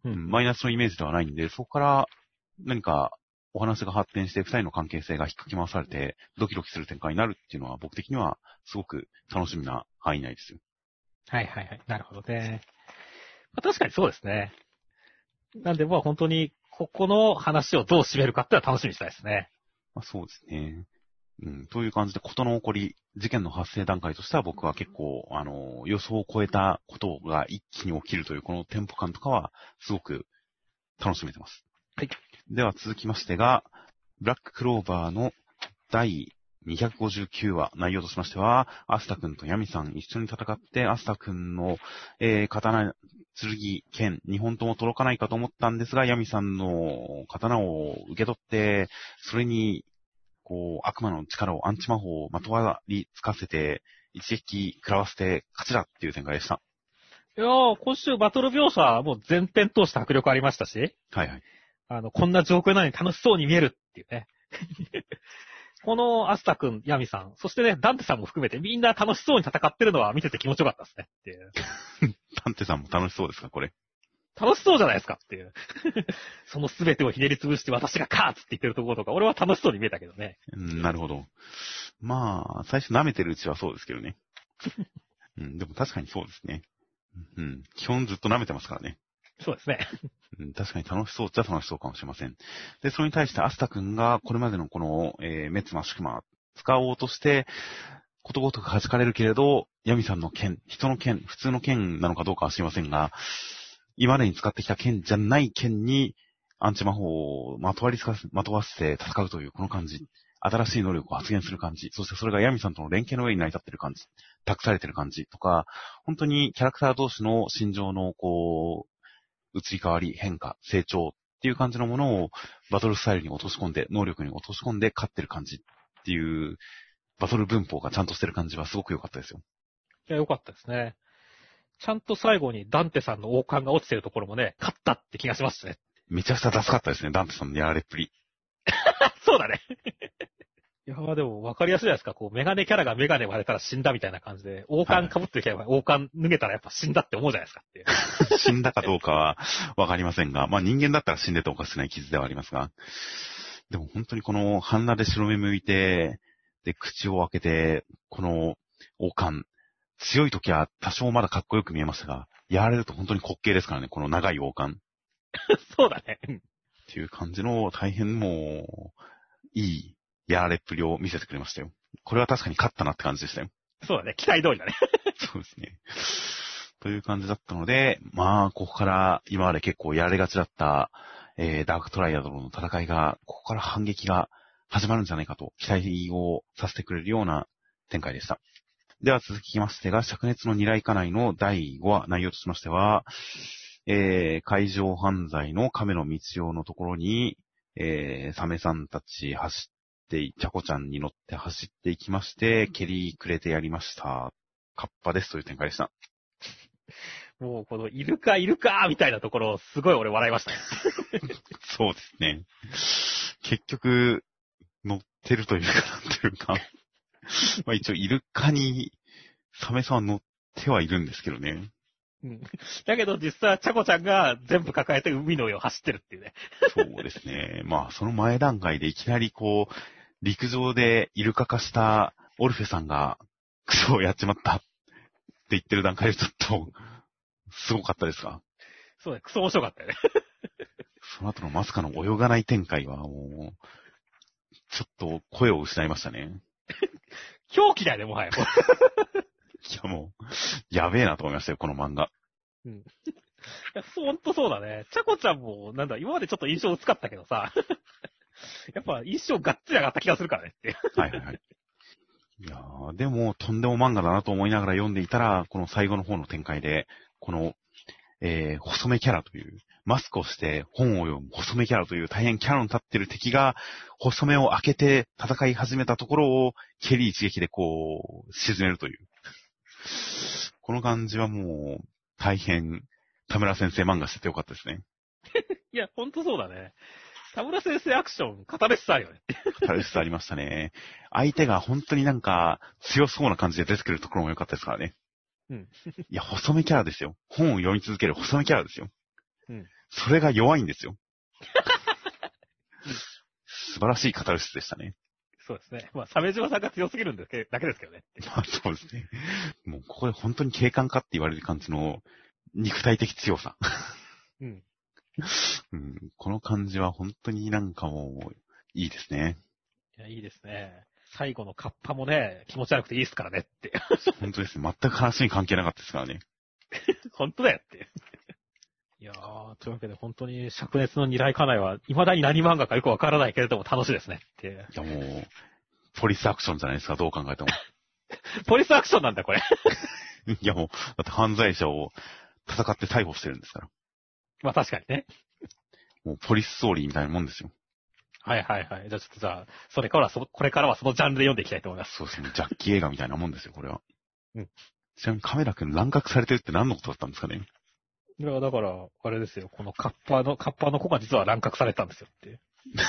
マイナスのイメージではないんで、そこから何かお話が発展して二人の関係性が引っかき回されてドキドキする展開になるっていうのは僕的にはすごく楽しみな範囲内ですよ。 はいはいはい。なるほどね。まあ、確かにそうですね。なんでまあ本当にここの話をどう締めるかってのは楽しみにしたいですね。 まあ、そうですね。という感じで事の起こり、事件の発生段階としては僕は結構、予想を超えたことが一気に起きるというこのテンポ感とかはすごく楽しめてます。 はい。 では続きましてが、ブラッククローバーの第259話、内容としましては、アスタ君とヤミさん一緒に戦って、アスタ君の、刀、剣、剣、2本とも届かないかと思ったんですが、ヤミさんの刀を受け取って、それに、悪魔の力をアンチ魔法をまとわりつかせて、一撃食らわせて勝ちだっていう展開でした。 いやー、今週バトル描写もう全編通して迫力ありましたし、 はいはい。 こんな状況なのに楽しそうに見えるっていうね。このアスタ君、ヤミさん、そしてね、ダンテさんも含めてみんな楽しそうに戦ってるのは見てて気持ちよかったですねっていう。 ダンテさんも楽しそうですか、これ。 楽しそうじゃないですかっていう。その全てをひねり潰して私が勝つって言ってるところとか、俺は楽しそうに見えたけどね。 なるほど。まあ、最初舐めてるうちはそうですけどね。でも確かにそうですね。基本ずっと舐めてますからね。 そうですね。 確かに楽しそうっちゃ楽しそうかもしれません。で、それに対してアスタ君がこれまでのこの、メツマシュクマ使おうとして、ことごとく弾かれるけれど、ヤミさんの剣、人の剣、普通の剣なのかどうかは知りませんが、今までに使ってきた剣じゃない剣にアンチ魔法をまとわせて戦うというこの感じ。新しい能力を発現する感じ。そしてそれがヤミさんとの連携の上に成り立っている感じ。託されている感じとか、本当にキャラクター同士の心情の移り変わり、変化、成長っていう感じのものをバトルスタイルに落とし込んで、能力に落とし込んで勝ってる感じっていう、バトル文法がちゃんとしてる感じはすごく良かったですよ。 いや、良かったですね。ちゃんと最後にダンテさんの王冠が落ちてるところもね、勝ったって気がしましたね。 めちゃくちゃ助かったですね、ダンテさんのやられっぷり。 そうだね。いや、でも分かりやすいじゃないですか。メガネキャラがメガネ割れたら死んだみたいな感じで、王冠被ってるキャラが王冠脱げたらやっぱ死んだって思うじゃないですかっていう。 死んだかどうかは分かりませんが、まあ人間だったら死んでておかしくない傷ではありますが、でも本当にこの半裸で白目向いて、で、口を開けて、この王冠、強い時は多少まだかっこよく見えましたが、やられると本当に滑稽ですからね、この長い王冠。 そうだね。 っていう感じの大変もう、いいやられっぷりを見せてくれましたよ。これは確かに勝ったなって感じでしたよ。 そうだね。期待通りだね。 そうですね。という感じだったので、まあ、ここから今まで結構やられがちだった、ダークトライアドの戦いが、ここから反撃が始まるんじゃないかと期待をさせてくれるような展開でした。では続きましてが、灼熱の二来家内の第5話、内容としましては、海上犯罪の亀の道夫のところに、サメさんたち走って、チャコちゃんに乗って走っていきまして、蹴りくれてやりました。カッパですという展開でした。 もうこのイルカみたいなところ、すごい俺笑いましたね。 そうですね。結局、乗ってるというか、なんていうか、まあ一応イルカにサメさんは乗ってはいるんですけどね。 だけど実際はチャコちゃんが全部抱えて海の上を走ってるっていうね。 そうですね。まあその前段階でいきなり陸上でイルカ化したオルフェさんがクソをやっちまったって言ってる段階でちょっと、すごかったですか？ そうね、クソ面白かったよね。 その後のまさかの泳がない展開はもう、ちょっと声を失いましたね。 狂気だよね、もはや。 いやもう、やべえなと思いましたよ、この漫画。 いや、ほんとそうだね。チャコちゃんも、今までちょっと印象薄かったけどさ、やっぱ印象がっつり上がった気がするからねって。 はいはいはい。いやー、でも、とんでも漫画だなと思いながら読んでいたら、この最後の方の展開で、この、細めキャラという、マスクをして本を読む細めキャラという大変キャラの立ってる敵が、細めを開けて戦い始めたところを、蹴り一撃で沈めるという。この感じはもう、大変、田村先生漫画しててよかったですね。 いや、ほんとそうだね。田村先生アクション、語れしさあるよね。 語れしさありましたね。相手が本当に強そうな感じで出てくるところも良かったですからね。いや、細めキャラですよ。本を読み続ける細めキャラですよ。 それが弱いんですよ。素晴らしいカタルシスでしたね。 そうですね。まあ、鮫島さんが強すぎるんだけですけどね。 まあそうですね。もうここで本当に警官かって言われる感じの肉体的強さ。 うん。 うん、この感じは本当になんかもういいですね。 いや、いいですね。最後のカッパもね、気持ち悪くていいですからねって。 本当ですね。全く話に関係なかったですからね。 本当だよって。いやー、というわけで本当に灼熱の二来家内は、未だに何漫画かよくわからないけれども楽しいですねっていう。 いやもう、ポリスアクションじゃないですか、どう考えても。 ポリスアクションなんだ、これ。 いやもう、だって犯罪者を戦って逮捕してるんですから。 まあ確かにね。 もうポリスストーリーみたいなもんですよ。 はいはいはい。じゃあちょっとこれからはそのジャンルで読んでいきたいと思います。 そうですね。ジャッキー映画みたいなもんですよ、これは。 うん。 ちなみにカメラ君乱獲されてるって何のことだったんですかね。 いや、だから、あれですよ。このカッパの子が実は乱獲されたんですよっていう。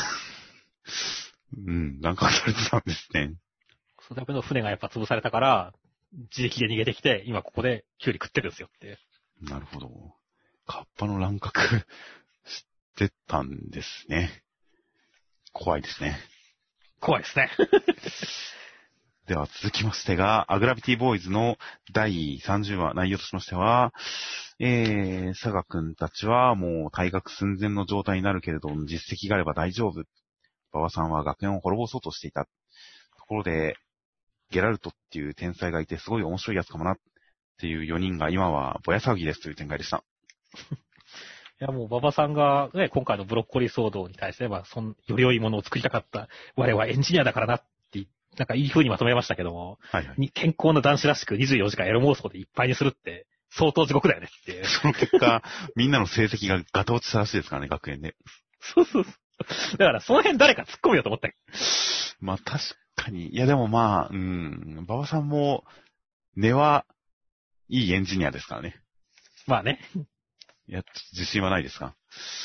うん、乱獲されてたんですね。 そのための船がやっぱ潰されたから、自力で逃げてきて、今ここでキュウリ食ってるんですよっていう。 なるほど。カッパの乱獲してたんですね。怖いですね。 怖いですね。 では続きましてが、アグラビティボーイズの第30話内容としましては、佐賀くんたちはもう退学寸前の状態になるけれども、実績があれば大丈夫。馬場さんは学園を滅ぼそうとしていた。ところで、ゲラルトっていう天才がいてすごい面白いやつかもなっていう4人が今はぼや騒ぎですという展開でした。 いや、もう馬場さんがね、今回のブロッコリー騒動に対しては、より良いものを作りたかった。我はエンジニアだからなってなんかいい風にまとめましたけども、 はいはい。 健康な男子らしく24時間エロ妄想でいっぱいにするって、相当地獄だよねっていう。 その結果、みんなの成績がガタ落ちしたらしいですからね、学園で。 そうそうそう。だからその辺誰か突っ込むよと思った。 まあ確かに。いやでもまあ、馬場さんも、根はいいエンジニアですからね。 まあね。 いや、自信はないですか。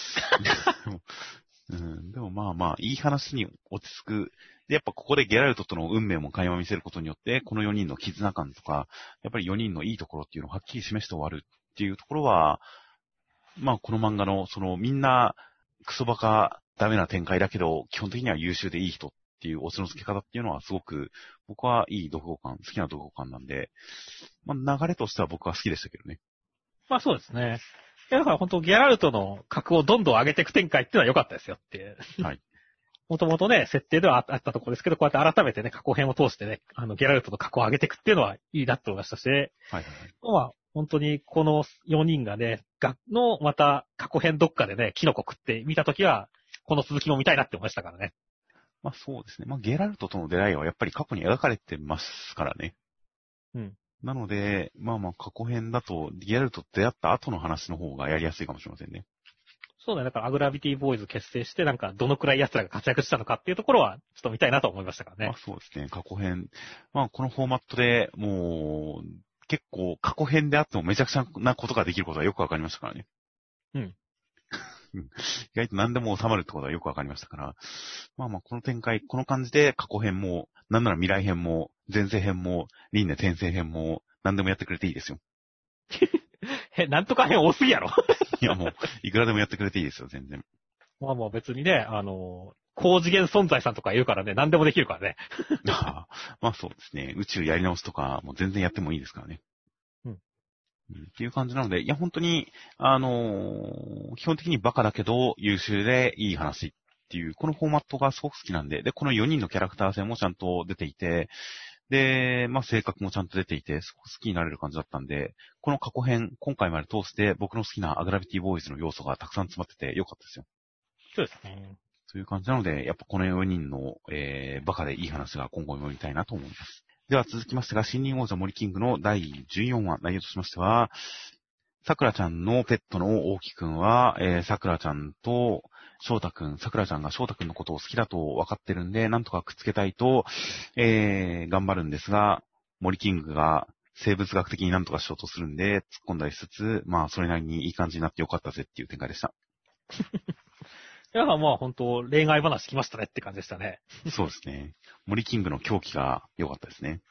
でもまあまあ、いい話に落ち着く。で、やっぱここでゲラルトとの運命も垣間見せることによって、この4人の絆感とか、やっぱり4人のいいところっていうのをはっきり示して終わるっていうところは、まあこの漫画の、みんな、クソバカダメな展開だけど、基本的には優秀でいい人っていうオチの付け方っていうのはすごく、僕はいい読後感、好きな読後感なんで、まあ流れとしては僕は好きでしたけどね。 まあそうですね。だから本当ギャラルトの格をどんどん上げていく展開っていうのは良かったですよっていう。 はい。 もともとね、設定ではあったところですけど、こうやって改めてね、過去編を通してね、ギャラルトの格を上げていくっていうのはいいなと思いましたし、はいはい。 まあ、本当にこの4人がね、また過去編どっかでね、キノコ食って見たときは、この続きも見たいなって思いましたからね。 まあそうですね。まあゲラルトとの出会いはやっぱり過去に描かれてますからね。 うん。 なので、まあまあ過去編だと、ゲラルトと出会った後の話の方がやりやすいかもしれませんね。 そうだね。だからアグラビティボーイズ結成して、なんかどのくらい奴らが活躍したのかっていうところは、ちょっと見たいなと思いましたからね。 まあそうですね。過去編。まあこのフォーマットでもう、結構過去編であってもめちゃくちゃなことができることがよくわかりましたからね。 うん。 意外と何でも収まるってことがよくわかりましたから。まあまあこの展開、この感じで過去編も、なんなら未来編も、前世編も、輪廻転生編も、何でもやってくれていいですよ。 なんとか編多すぎやろ。 いやもう、いくらでもやってくれていいですよ、全然。 まあもう別にね、高次元存在さんとかいるからね、何でもできるからね。 まあそうですね。宇宙やり直しとか、もう全然やってもいいですからね。 うん。 っていう感じなので、いや本当に、基本的にバカだけど優秀でいい話っていう、このフォーマットがすごく好きなんで、で、この4人のキャラクター性もちゃんと出ていて、で、まあ性格もちゃんと出ていて、すごく好きになれる感じだったんで、この過去編、今回まで通して僕の好きなアグラビティボーイズの要素がたくさん詰まっててよかったですよ。 そうですね。 という感じなので、やっぱこの4人の、バカでいい話が今後読みたいなと思います。では続きましてが、森林王者森キングの第14話、内容としましては、桜ちゃんのペットの大木くんは、桜ちゃんと翔太くん、桜ちゃんが翔太くんのことを好きだと分かってるんで、なんとかくっつけたいと、頑張るんですが、森キングが生物学的になんとかしようとするんで、突っ込んだりしつつ、まあ、それなりにいい感じになってよかったぜっていう展開でした。 いや、まあ本当恋愛話来ましたねって感じでしたね。 そうですね。森キングの狂気が良かったですね。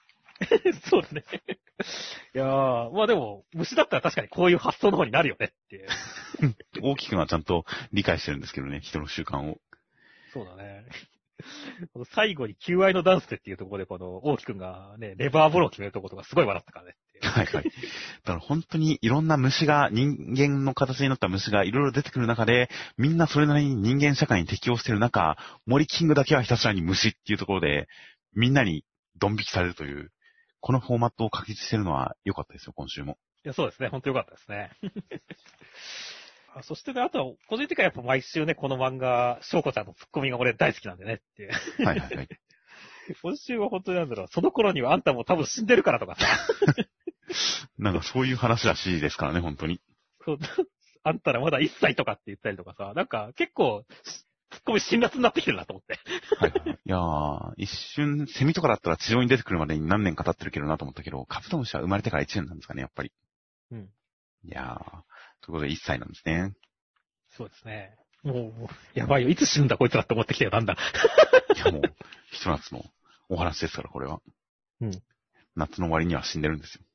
そうですね。いやー、まあでも、虫だったら確かにこういう発想の方になるよねっていう。 大きくはちゃんと理解してるんですけどね、人の習慣を。 そうだね。この最後に求愛のダンスでっていうところで、この、大木くんがね、レバーボロを決めるところとかすごい笑ったからねっていう。 はいはい。だから本当にいろんな虫が、人間の形になった虫がいろいろ出てくる中で、みんなそれなりに人間社会に適応している中、森キングだけはひたすらに虫っていうところで、みんなにドン引きされるという、このフォーマットを確立してるのは良かったですよ、今週も。 いや、そうですね。本当良かったですね。そしてね、あとは、個人的にはやっぱ毎週ね、この漫画、翔子ちゃんのツッコミが俺大好きなんでねっていう。 はいはいはい。 今週は本当になんだろう、その頃にはあんたも多分死んでるからとかさ。 なんかそういう話らしいですからね、本当に。 そうあんたらまだ1歳とかって言ったりとかさ、なんか結構、ツッコミ辛辣になってきてるなと思って。 はいはい。いやー、一瞬、セミとかだったら地上に出てくるまでに何年か経ってるけどなと思ったけど、カブトムシは生まれてから1年なんですかね、やっぱり。 うん。 いやー、ということで1歳なんですね。 そうですね。もう、やばいよ。いつ死ぬんだこいつらって思ってきたよ、だんだん。 いやもう、ひと夏のお話ですから、これは。 うん。 夏の終わりには死んでるんですよ。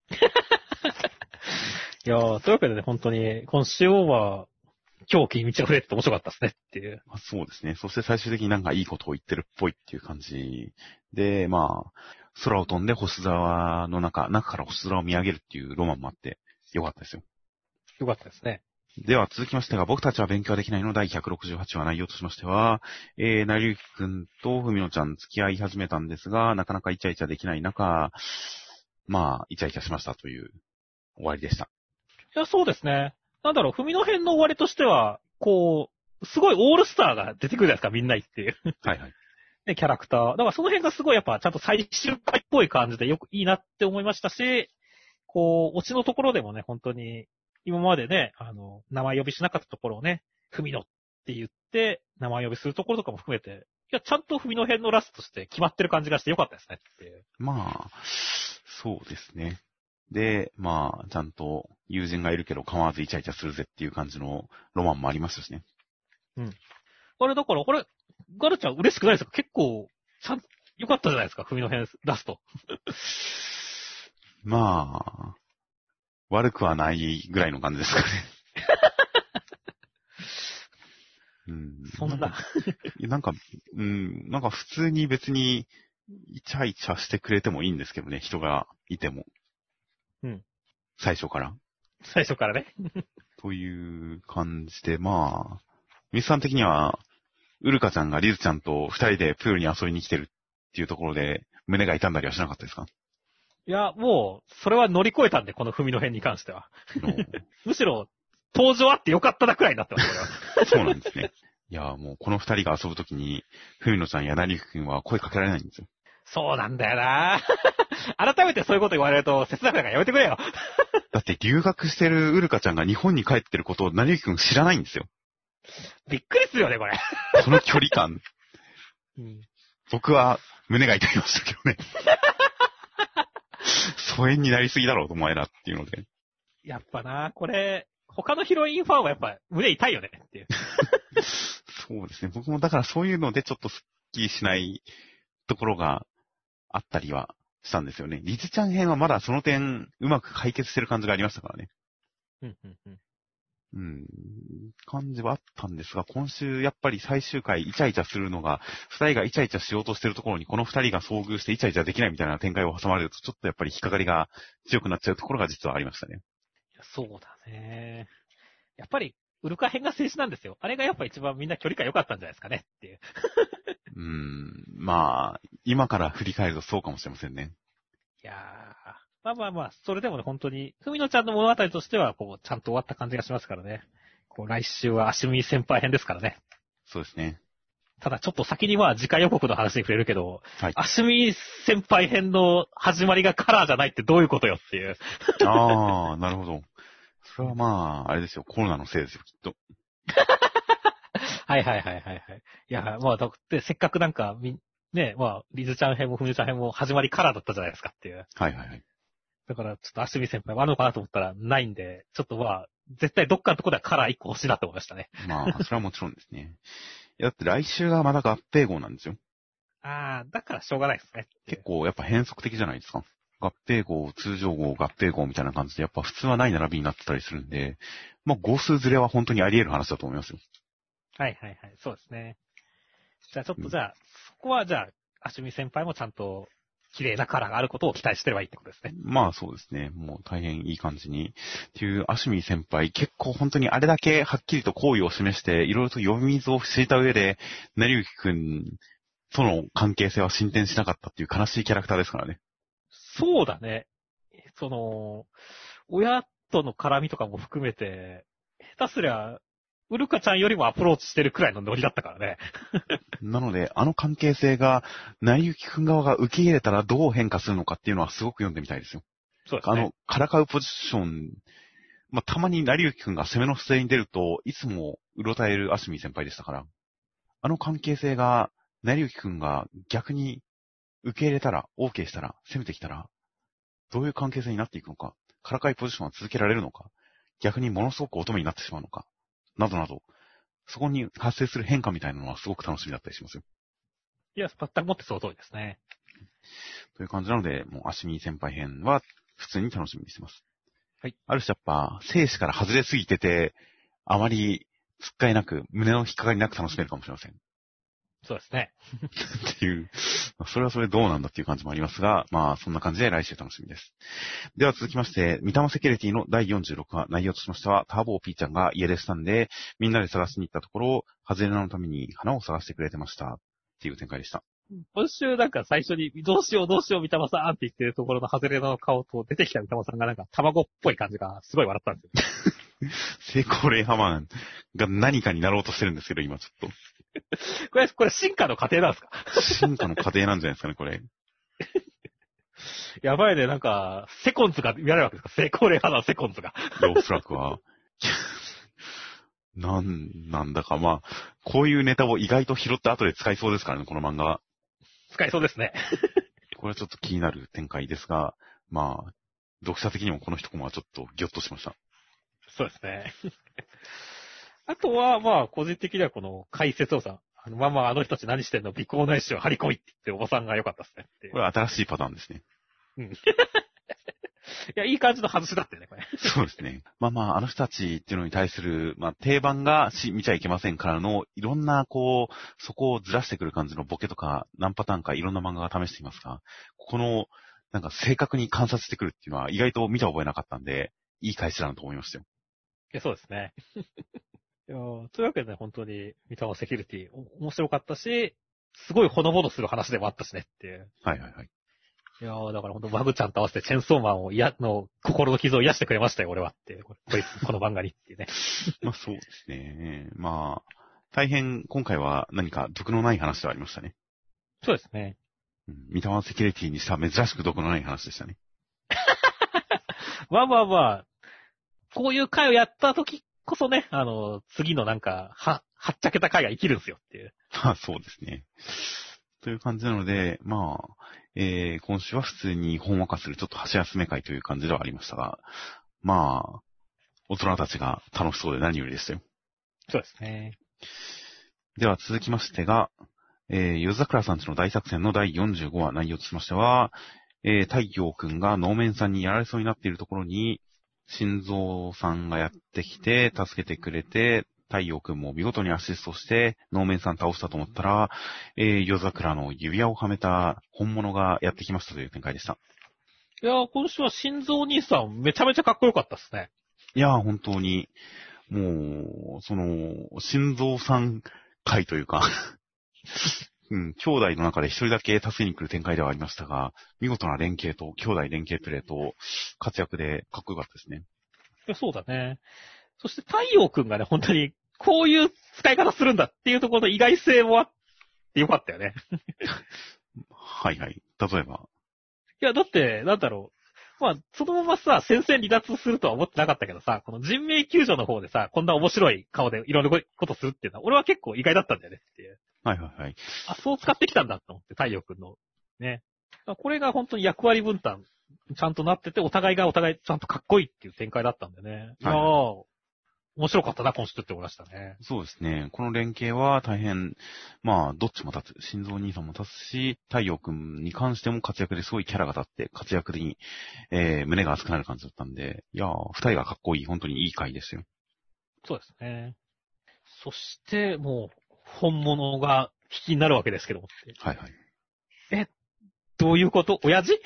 いやー、というわけでね、本当に、今週は、狂気に満ち溢れてて面白かったですねっていう。 まあ、そうですね。そして最終的になんかいいことを言ってるっぽいっていう感じで、まあ、空を飛んで星空の中から星空を見上げるっていうロマンもあって、よかったですよ。 よかったですね。 では続きましてが、僕たちは勉強できないの第168話内容としましては、なりゆきくんとふみのちゃん付き合い始めたんですが、なかなかイチャイチャできない中、まあ、イチャイチャしましたという終わりでした。 いや、そうですね。なんだろう、文の編の終わりとしては、こう、すごいオールスターが出てくるじゃないですか、みんな言っていう。 はいはい。 ね、キャラクター。だからその辺がすごいやっぱちゃんと最終回っぽい感じでよくいいなって思いましたし、こう、オチのところでもね、本当に、今までね、名前呼びしなかったところをね、文野って言って、名前呼びするところとかも含めて、いや、ちゃんと文の編のラストとして決まってる感じがしてよかったですねっていう。 まあ、そうですね。で、まあ、ちゃんと友人がいるけど構わずイチャイチャするぜっていう感じのロマンもありましたしね。 うん。あれ、だから、これ、ガルちゃん嬉しくないですか？結構、よかったじゃないですか、文の編ラスト。 まあ、悪くはないぐらいの感じですかね。うん、 そんな。 なんか普通に別にイチャイチャしてくれてもいいんですけどね、人がいても。 うん。 最初から。 最初からね。 という感じで、まあ、ミスさん的には、ウルカちゃんがリズちゃんと二人でプールに遊びに来てるっていうところで、胸が痛んだりはしなかったですか？ いや、もう、それは乗り越えたんで、この文の編に関しては。むしろ、登場あってよかったなくらいになってます、これは。 そうなんですね。いや、もうこの二人が遊ぶときに、ふみのちゃんやなりゆきくんは声かけられないんですよ。 そうなんだよな改めてそういうこと言われると、切なくなんかやめてくれよ。 だって留学してるウルカちゃんが日本に帰ってることをなりゆきくん知らないんですよ。 びっくりするよね、これ。 この距離感。 うん、 僕は胸が痛みましたけどね。疎遠になりすぎだろうと思えなっていうので。 やっぱな、これ、他のヒロインファンはやっぱ胸痛いよねっていう。 そうですね。僕もだからそういうのでちょっとスッキリしないところがあったりはしたんですよね。リズちゃん編はまだその点うまく解決してる感じがありましたからね。感じはあったんですが、今週やっぱり最終回イチャイチャするのが、二人がイチャイチャしようとしてるところにこの二人が遭遇してイチャイチャできないみたいな展開を挟まれると、ちょっとやっぱり引っかかりが強くなっちゃうところが実はありましたね。 そうだね。やっぱり、ウルカ編が静止なんですよ。あれがやっぱ一番みんな距離感良かったんじゃないですかねっていう。 まあ、今から振り返るとそうかもしれませんね。 いやー、まあ、それでもね、本当に、ふみのちゃんの物語としては、こう、ちゃんと終わった感じがしますからね。こう、来週は足見先輩編ですからね。 そうですね。 ただちょっと先には次回予告の話に触れるけど、 はい。 足見先輩編の始まりがカラーじゃないってどういうことよっていう。 ああ、なるほど。それはまあ、あれですよ、コロナのせいですよ、きっと。 はい。いや、まあ、だってせっかくなんか、ね、まあ、リズちゃん編もふみちゃん編も始まりカラーだったじゃないですかっていう。 はい。 だから、ちょっと足見先輩はあるのかなと思ったらないんで、ちょっとまあ、絶対どっかのところではカラー1個欲しいなって思いましたね。 まあ、それはもちろんですね。だって来週がまだ合併号なんですよ。 ああ、だからしょうがないですね。 結構やっぱ変則的じゃないですか。合併号、通常号、合併号みたいな感じで、やっぱ普通はない並びになってたりするんで、まあ号数ずれは本当にあり得る話だと思いますよ。 はいはいはい。そうですね。じゃあちょっとじゃあ、そこはじゃあ、アシュミ先輩もちゃんと綺麗なカラーがあることを期待してればいいってことですね。 まあそうですね。もう大変いい感じに。っていう、アシュミ先輩、結構本当にあれだけはっきりと好意を示して、いろいろと呼び水を敷いた上で、成幸くんとの関係性は進展しなかったっていう悲しいキャラクターですからね。 そうだね。親との絡みとかも含めて、下手すりゃ、ウルカちゃんよりもアプローチしてるくらいのノリだったからね。 なので、あの関係性が、成幸くん側が受け入れたらどう変化するのかっていうのはすごく読んでみたいですよ。 そうですね。 からかうポジション、まあ、たまに成幸くんが攻めの姿勢に出ると、いつもうろたえるアシュミ先輩でしたから、あの関係性が、成幸くんが逆に受け入れたら、OK したら、攻めてきたら、どういう関係性になっていくのか、からかいポジションは続けられるのか、逆にものすごく乙女になってしまうのか、などなど、そこに発生する変化みたいなのはすごく楽しみだったりしますよ。 いや、全くもってその通りですね。 という感じなので、もうアシミ先輩編は普通に楽しみにしてます。 はい。 ある種やっぱ、生死から外れすぎてて、あまりつっかえなく、胸の引っかかりなく楽しめるかもしれません。 そうですね。 っていう、それはそれどうなんだっていう感じもありますが、まあそんな感じで来週楽しみです。では続きまして、三玉セキュリティの第46話、内容としましては、ターボーピーちゃんが家出したんで、みんなで探しに行ったところ、ハズレナのために花を探してくれてました。っていう展開でした。 今週なんか最初に、どうしようどうしよう三玉さんって言ってるところのハズレの顔と出てきた三玉さんがなんか卵っぽい感じがすごい笑ったんですよ。 成功レイハマンが何かになろうとしてるんですけど、今ちょっと。 これ進化の過程なんですか？ 進化の過程なんじゃないですかね、これ。 やばいね、なんか、セコンズが言われるわけですか？成功例派のセコンズが。 いや、おそらくは。なんだか、まあ、こういうネタを意外と拾って後で使いそうですからね、この漫画は。 使えそうですね。 これはちょっと気になる展開ですが、まあ、読者的にもこの一コマはちょっとギョッとしました。 そうですね。あとは、まあ、個人的にはこの解説をさ、ママあの人たち何してんの尾行ないしを張り込みって言っておばさんが良かったですねっていう。 これは新しいパターンですね。 うん。いや、いい感じの外しだったよね、これ。 そうですね。まあ、あの人たちっていうのに対する、まあ、定番が見ちゃいけませんからの、いろんな、こう、そこをずらしてくる感じのボケとか、何パターンかいろんな漫画が試していますが、この、なんか正確に観察してくるっていうのは意外と見た覚えなかったんで、いい返しだなと思いましたよ。 いや、そうですね。いやというわけで、本当に、三河セキュリティ、面白かったし、すごいほのぼのする話でもあったしねっていう。 はいはいはい。 いやだから本当バグちゃんと合わせてチェンソーマンをの心の傷を癒してくれましたよ、俺はって。この漫画にっていうね。 まあそうですね。まあ、大変今回は何か毒のない話ではありましたね。 そうですね。 三玉セキュリティにした珍しく毒のない話でしたね。 まあ、こういう回をやった時こそね、次のなんか、はっちゃけた回が生きるんですよっていう。 まあそうですね。という感じなので、まあ、今週は普通にほんわかするちょっと箸休め会という感じではありましたが、まあ、大人たちが楽しそうで何よりでしたよ。 そうですね。 では続きましてが、夜桜さんちの大作戦の第45話内容としましては、太陽くんが能面さんにやられそうになっているところに、心臓さんがやってきて、助けてくれて、太陽くんも見事にアシストして、能面さん倒したと思ったら、夜桜の指輪をはめた本物がやってきましたという展開でした。 いや今週は心臓兄さんめちゃめちゃかっこよかったですね。 いや本当に、もう、心臓さん会というか、兄弟の中で一人だけ助けに来る展開ではありましたが、見事な連携と、兄弟連携プレーと、活躍でかっこよかったですね。 いやそうだね。そして太陽くんがね、本当に、こういう使い方するんだっていうところの意外性もあってよかったよね。 はいはい。例えば。 いや、だって、なんだろう。まあ、そのままさ、戦線離脱するとは思ってなかったけどさ、この人命救助の方でさ、こんな面白い顔でいろんなことするっていうのは、俺は結構意外だったんだよねっていう。 はいはいはい。 あ、そう使ってきたんだと思って、太陽くんの。ね。これが本当に役割分担、ちゃんとなってて、お互いがお互いちゃんとかっこいいっていう展開だったんでね。いやー、 面白かったな、今週って思いましたね。 そうですね。この連携は大変、まあ、どっちも立つ。心臓兄さんも立つし、太陽くんに関しても活躍ですごいキャラが立って、活躍に、胸が熱くなる感じだったんで、いやー、二人がかっこいい、本当にいい回ですよ。 そうですね。そして、もう、本物が引きになるわけですけどもって。 はいはい。 どういうこと親父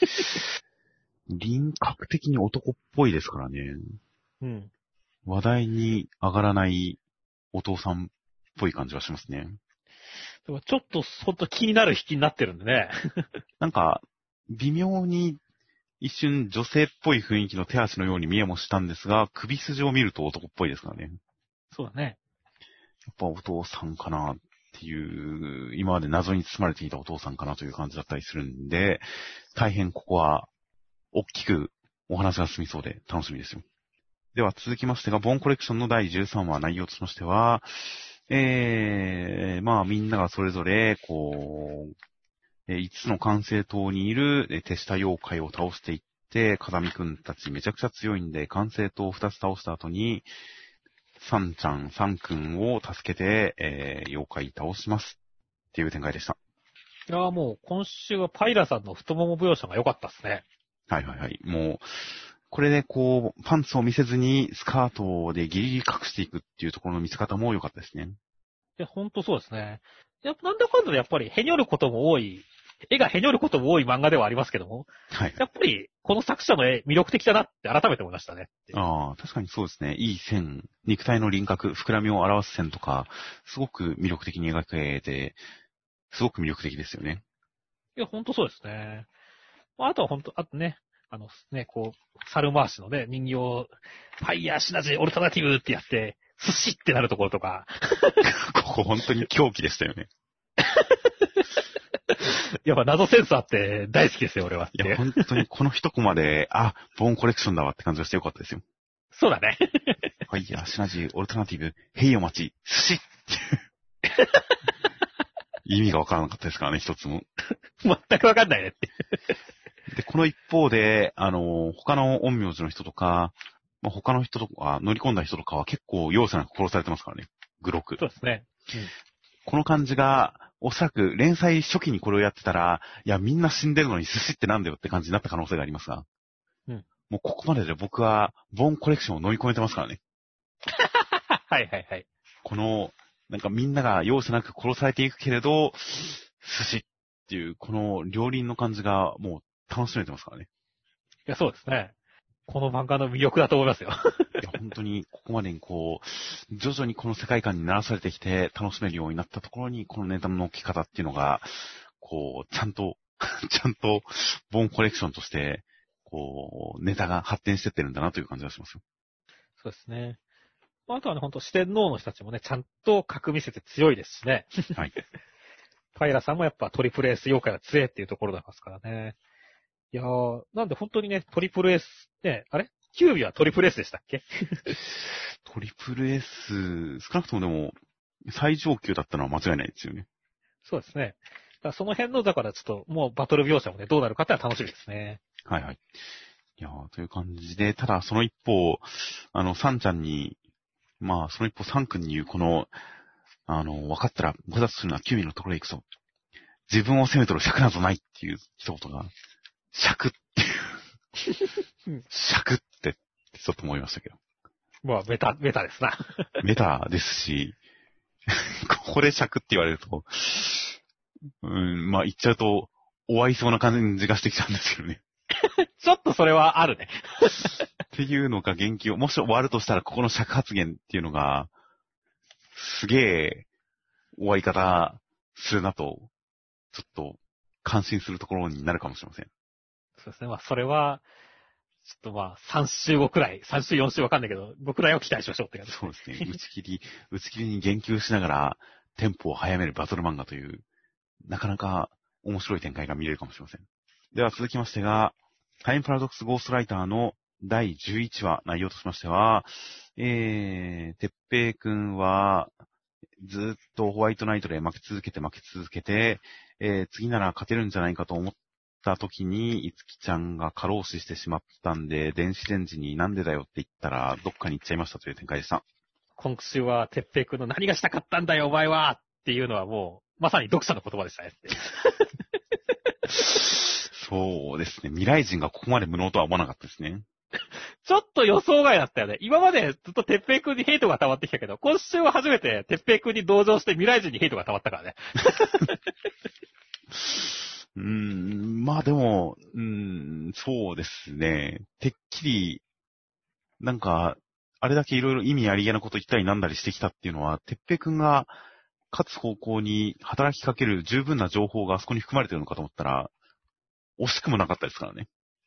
輪郭的に男っぽいですからね。 うん。 話題に上がらないお父さんっぽい感じはしますね。 でもちょっと、ほんと気になる引きになってるんでね。 なんか、微妙に一瞬女性っぽい雰囲気の手足のように見えもしたんですが、首筋を見ると男っぽいですからね。 そうだね。 やっぱお父さんかなっていう、今まで謎に包まれていたお父さんかなという感じだったりするんで、大変ここは大きくお話が進みそうで楽しみですよ。では続きましてが、ボーンコレクションの第13話内容としましては、まあみんながそれぞれ、こう、5つの管制塔にいる手下妖怪を倒していって、風見くんたちめちゃくちゃ強いんで、管制塔を2つ倒した後に、サンちゃん、サンくんを助けて、妖怪倒しますっていう展開でした。 いやーもう、今週はパイラさんの太もも描写が良かったですね。 はいはいはい。もう、これでこう、パンツを見せずにスカートでギリギリ隠していくっていうところの見せ方も良かったですね。 いや、ほんとそうですね。やっぱなんだかんだでやっぱりへにょることも多い、絵がへにょることも多い漫画ではありますけども、 はい。 やっぱりこの作者の絵魅力的だなって改めて思いましたね。 ああ、確かにそうですね。いい線、肉体の輪郭、膨らみを表す線とか、すごく魅力的に描けて、すごく魅力的ですよね。 いや、ほんとそうですね。あとはほんと、あとね、こう、猿回しのね、人形、ファイヤーシナジーオルタナティブってやって、寿司ってなるところとか。 ここ本当に狂気でしたよね。 やっぱ謎センスあって大好きですよ、俺は。 いや、本当にこの一コマで、あ、ボーンコレクションだわって感じがしてよかったですよ。 そうだね。 ファイヤーシナジーオルタナティブ、ヘイお待ち、寿司意味がわからなかったですからね、一つも。 全くわかんないねって。 で、この一方で、他の陰陽師の人とか、まあ、他の人とか、乗り込んだ人とかは結構容赦なく殺されてますからね。グロく。 そうですね。 この感じが、おそらく連載初期にこれをやってたら、いや、みんな死んでるのに寿司ってなんだよって感じになった可能性がありますが。 うん。 もうここまでで僕は、ボーンコレクションを飲み込めてますからね。 はいはいはい。 この、なんかみんなが容赦なく殺されていくけれど、寿司っていう、この両輪の感じがもう楽しめてますからね。 いや、そうですね。この漫画の魅力だと思いますよ。 いや、本当に、ここまでにこう、徐々にこの世界観に慣らされてきて楽しめるようになったところに、このネタの置き方っていうのが、こう、ちゃんと、ボーンコレクションとして、こう、ネタが発展してってるんだなという感じがしますよ。 そうですね。あとはね、ほんと四天王の人たちもね、ちゃんと格見せて強いですしね。 はい。 パイラさんもやっぱトリプルエース妖怪は強いっていうところですからね。いやー、なんで本当にね、トリプルエース、ね、あれキュービはトリプルエースでしたっけトリプル S、少なくともでも、最上級だったのは間違いないですよね。 そうですね。だからその辺の、だからちょっと、もうバトル描写もね、どうなるかってのは楽しみですね。 はいはい。いやー、という感じで、ただその一方、サンちゃんに、まあ、その一方、サン君に言う、この、分かったら、ご殺するのはキュービのところへ行くぞ。自分を責めとる尺などないっていう一言が、尺っていう、尺ってちょっと思いましたけど。 まあ、ベタですな。 メタですし、ここで尺って言われると、まあ言っちゃうと、終わりそうな感じがしてきたんですけどね。 ちょっとそれはあるね。 っていうのが言及を、もし終わるとしたら、ここの尺発言っていうのが、すげえ終わり方するなと、ちょっと感心するところになるかもしれません。 そうですね。まあ、それは、ちょっとまあ、3週後くらい、3週4週わかんないけど、僕らを期待しましょうって感じ。 そうですね。打ち切りに言及しながら、テンポを速めるバトル漫画という、なかなか面白い展開が見れるかもしれません。では続きましてが、タイムパラドックスゴーストライターの第11話内容としましては、てっぺいくんは、ずっとホワイトナイトで負け続けて、次なら勝てるんじゃないかと思った時に、いつきちゃんが過労死してしまったんで、電子レンジになんでだよって言ったら、どっかに行っちゃいましたという展開でした。 今週は、てっぺいくんの何がしたかったんだよ、お前はっていうのはもう、まさに読者の言葉でしたねって。 そうですね。未来人がここまで無能とは思わなかったですね。 ちょっと予想外だったよね。今までずっとてっぺいくんにヘイトが溜まってきたけど、今週は初めててっぺいくんに同情して未来人にヘイトが溜まったからね。 まあでも、そうですね。てっきり、なんか、あれだけいろいろ意味ありげなこと言ったりなんだりしてきたっていうのは、てっぺいくんが勝つ方向に働きかける十分な情報があそこに含まれてるのかと思ったら、惜しくもなかったですからね。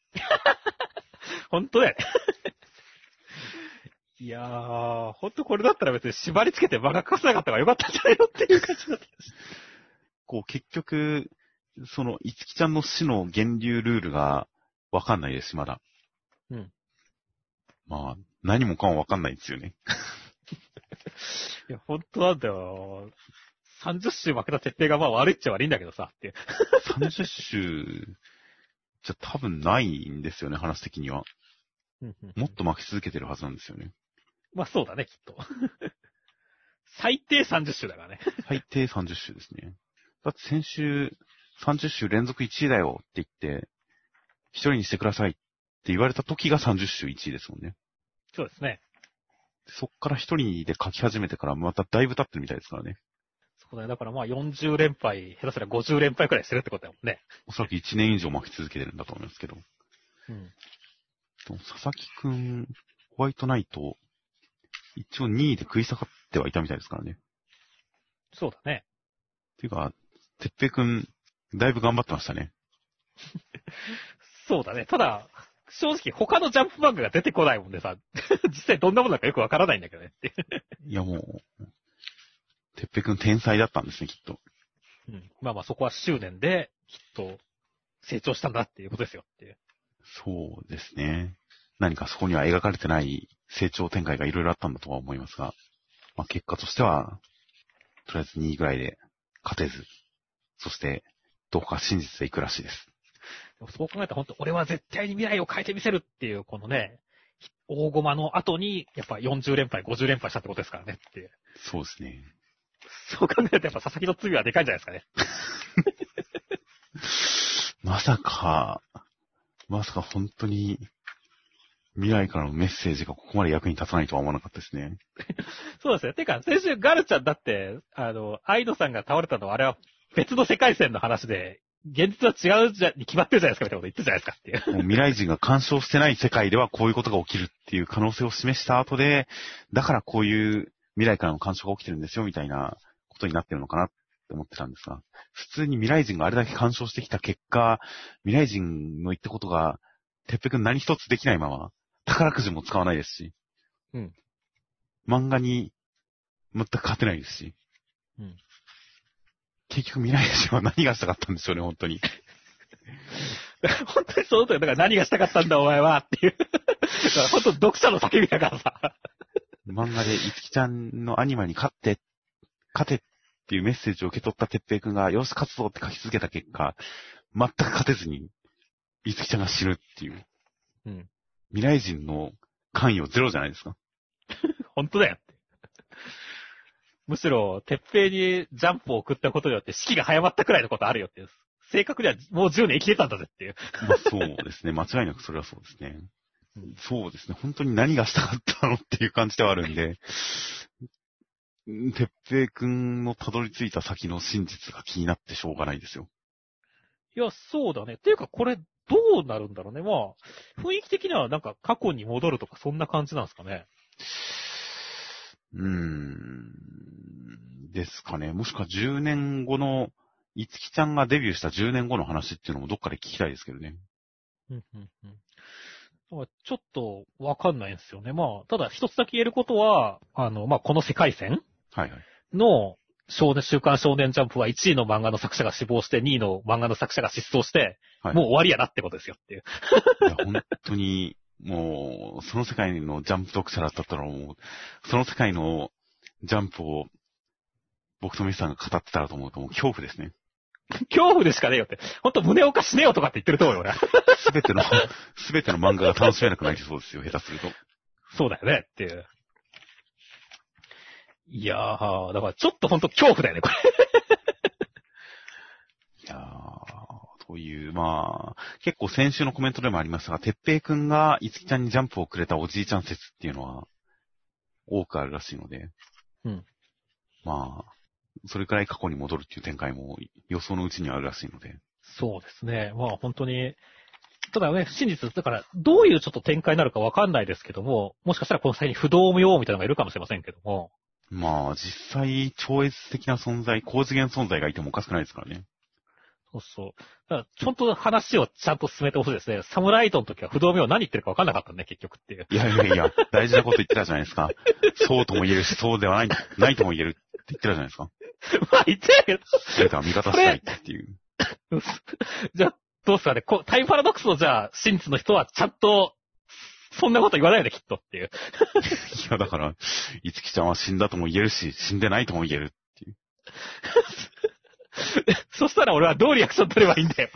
本当だよね。いやー、本当これだったら別に縛り付けて場がかさなかった方がよかったんじゃないのっていう感じだった。 こう結局、その、いつきちゃんの死の源流ルールがわかんないですし、まだ。 うん。 まあ、何もかもわかんないんですよね。 いや、本当なんだよ。30週負けた設定がまあ悪いっちゃ悪いんだけどさ、っていう。 30週じゃ多分ないんですよね、話的には。もっと負け続けてるはずなんですよね。 まあそうだね、きっと。最低30週だからね。 最低30週ですね。だって先週30週連続1位だよって言って、一人にしてくださいって言われた時が30週1位ですもんね。 そうですね。 そっから一人で書き始めてからまただいぶ経ってるみたいですからね。 そうだね。だからまあ40連敗、下手すら50連敗くらいしてるってことだもんね。 おそらく1年以上負け続けてるんだと思いますけど。 うん。 佐々木くん、ホワイトナイト、一応2位で食い下がってはいたみたいですからね。 そうだね。 ていうか、てっぺいくん、だいぶ頑張ってましたね。 そうだね。ただ、正直他のジャンプ漫画が出てこないもんでさ、実際どんなものだかよくわからないんだけどねって。 いやもう、てっぺいくん天才だったんですね、きっと。 うん。まあまあそこは執念で、きっと成長したんだっていうことですよっていう。 そうですね。何かそこには描かれてない成長展開がいろいろあったんだとは思いますが、まあ結果としては、とりあえず2位ぐらいで勝てず、そして、どこか真実でいくらしいです。 そう考えたら本当俺は絶対に未来を変えてみせるっていう、このね、大駒の後に、やっぱ40連敗、50連敗したってことですからねっていう。 そうですね。 そう考えるとやっぱ佐々木の罪はでかいんじゃないですかね。 まさか本当に未来からのメッセージがここまで役に立たないとは思わなかったですね。 そうですよ。てか、先週ガルちゃんだって、アイドさんが倒れたのはあれは別の世界線の話で、現実は違うに決まってるじゃないですかみたいなこと言ってるじゃないですかっていう。 もう未来人が干渉してない世界ではこういうことが起きるっていう可能性を示した後で、だからこういう未来からの干渉が起きてるんですよみたいなことになってるのかなって思ってたんですが、普通に未来人があれだけ干渉してきた結果、未来人の言ったことが、てっぺくん何一つできないまま、宝くじも使わないですし、 うん。 漫画に全く勝てないですし、 うん。 結局未来人は何がしたかったんでしょうね、本当に。 本当にそうだよ。だから何がしたかったんだお前はっていう。だから本当読者の叫びだからさ。 漫画でいつきちゃんのアニマに勝てっていうメッセージを受け取ったてっぺいくんが、よし勝つぞって書き続けた結果、全く勝てずに、いつきちゃんが死ぬっていう。 うん。 未来人の関与ゼロじゃないですか。 本当だよって。むしろ、鉄平にジャンプを送ったことによって士気が早まったくらいのことあるよっていう。正確にはもう10年生きてたんだぜっていう。 まあそうですね。間違いなくそれはそうですね。そうですね。本当に何がしたかったのっていう感じではあるんで、てっぺいくんのたどり着いた先の真実が気になってしょうがないですよ。 いや、そうだね。っていうか、これ、どうなるんだろうね。まあ、雰囲気的にはなんか過去に戻るとか、そんな感じなんですかね。 ですかね。もしくは10年後の、いつきちゃんがデビューした10年後の話っていうのもどっかで聞きたいですけどね。 ちょっとわかんないんですよね。まあ、ただ一つだけ言えることは、まあ、この世界線の週刊少年ジャンプは1位の漫画の作者が死亡して2位の漫画の作者が失踪して、もう終わりやなってことですよっていう。 いや、本当に、もう、その世界のジャンプ読者だったらもう、その世界のジャンプを僕とミスさんが語ってたらと思うともう恐怖ですね。 恐怖でしかねえよって。ほんと胸おかしねえよとかって言ってると思うよ、俺。 すべての漫画が楽しめなくなりそうですよ、下手すると。 そうだよね、っていう。いやー、だからちょっとほんと恐怖だよね、これ。 いやという、結構先週のコメントでもありましたが、てっぺいくんがいつきちゃんにジャンプをくれたおじいちゃん説っていうのは、多くあるらしいので。 うん。 それくらい過去に戻るっていう展開も予想のうちにあるらしいので。 そうですね。本当に、ただね、真実、だから、どういうちょっと展開になるかわかんないですけども、もしかしたらこの際に不動明王みたいなのがいるかもしれませんけども。 実際、超越的な存在、高次元存在がいてもおかしくないですからね。 そうそう。だからちょっと話をちゃんと進めてほしいですね。サムライトの時は不動明王何言ってるかわかんなかったね、結局っていう。 いや、大事なこと言ってたじゃないですか。そうとも言えるし、そうではないとも言えるって言ってたじゃないですか。 言ってたけど。 全ては味方したいっていう。 じゃあ、どうすかね。タイムパラドックスのじゃあ、真実の人はちゃんと、そんなこと言わないよね、きっとっていう。 いや、だから、いつきちゃんは死んだとも言えるし、死んでないとも言えるっていう。 そしたら俺はどうリアクション取ればいいんだよ。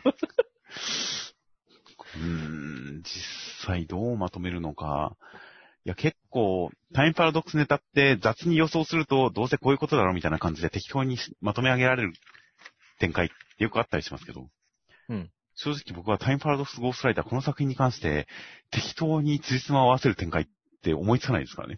実際どうまとめるのか。いや、結構、タイムパラドックスネタって雑に予想すると、どうせこういうことだろうみたいな感じで適当にまとめ上げられる展開ってよくあったりしますけど。 うん。 正直僕はタイムパラドックスゴーストライターこの作品に関して適当に辻褄を合わせる展開って思いつかないですからね。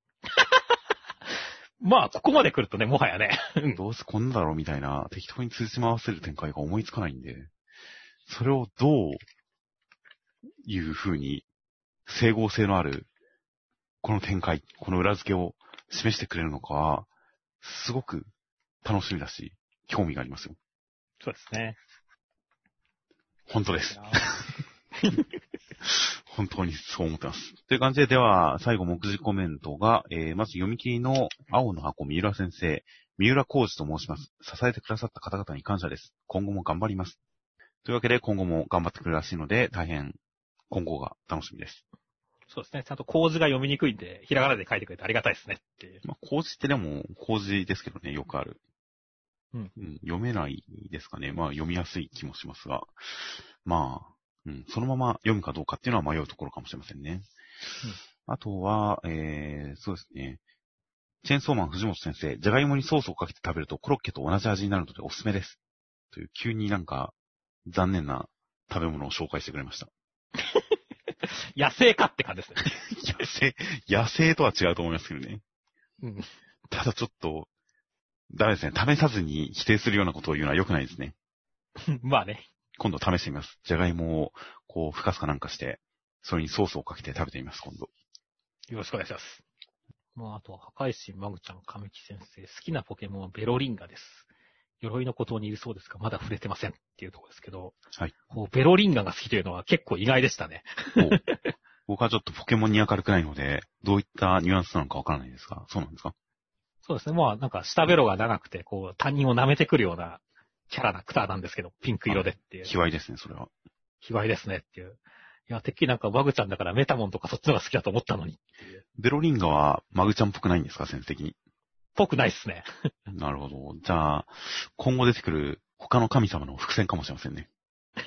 ここまで来るとね、もはやね。 どうせこんなだろうみたいな適当に辻褄を合わせる展開が思いつかないんで、それをどういう風に整合性のあるこの展開、この裏付けを示してくれるのかは、すごく楽しみだし、興味がありますよ。 そうですね。 本当です。本当にそう思ってます。という感じで、では、最後、目次コメントが、まず読み切りの青の箱、三浦先生、三浦浩二と申します。支えてくださった方々に感謝です。今後も頑張ります。というわけで、今後も頑張ってくれるらしいので、大変、今後が楽しみです。 そうですね。ちゃんと麹が読みにくいんで、ひらがなで書いてくれてありがたいですねっていう。 麹ってでも、麹ですけどね、よくある。 うん。 読めないですかね。読みやすい気もしますが。そのまま読むかどうかっていうのは迷うところかもしれませんね。あとは、そうですね。チェーンソーマン藤本先生、じゃがいもにソースをかけて食べるとコロッケと同じ味になるのでおすすめです。という、急になんか、残念な食べ物を紹介してくれました。 野生かって感じですね。 野生とは違うと思いますけどね。 うん。 ただちょっと、ダメですね。試さずに否定するようなことを言うのは良くないですね。 ね。 今度試してみます。じゃがいもを、ふかすかなんかして、それにソースをかけて食べてみます、今度。 よろしくお願いします。あとは、破壊神マグちゃん、神木先生、好きなポケモンはベロリンガです。鎧の孤島にいるそうですが、まだ触れてませんっていうところですけど、 はい。 ベロリンガが好きというのは結構意外でしたね。 僕はちょっとポケモンに明るくないので、どういったニュアンスなのかわからないですが、そうなんですか？ そうですね。なんか、下ベロが長くて、他人を舐めてくるようなキャラなクターなんですけど、ピンク色でっていう。 卑猥ですね、それは。 卑猥ですねっていう。いや、てっきりなんかマグちゃんだからメタモンとかそっちのが好きだと思ったのにっていう。 ベロリンガはマグちゃんっぽくないんですか、先生的に。 ぽくないっすね。 なるほど。じゃあ、今後出てくる他の神様の伏線かもしれませんね。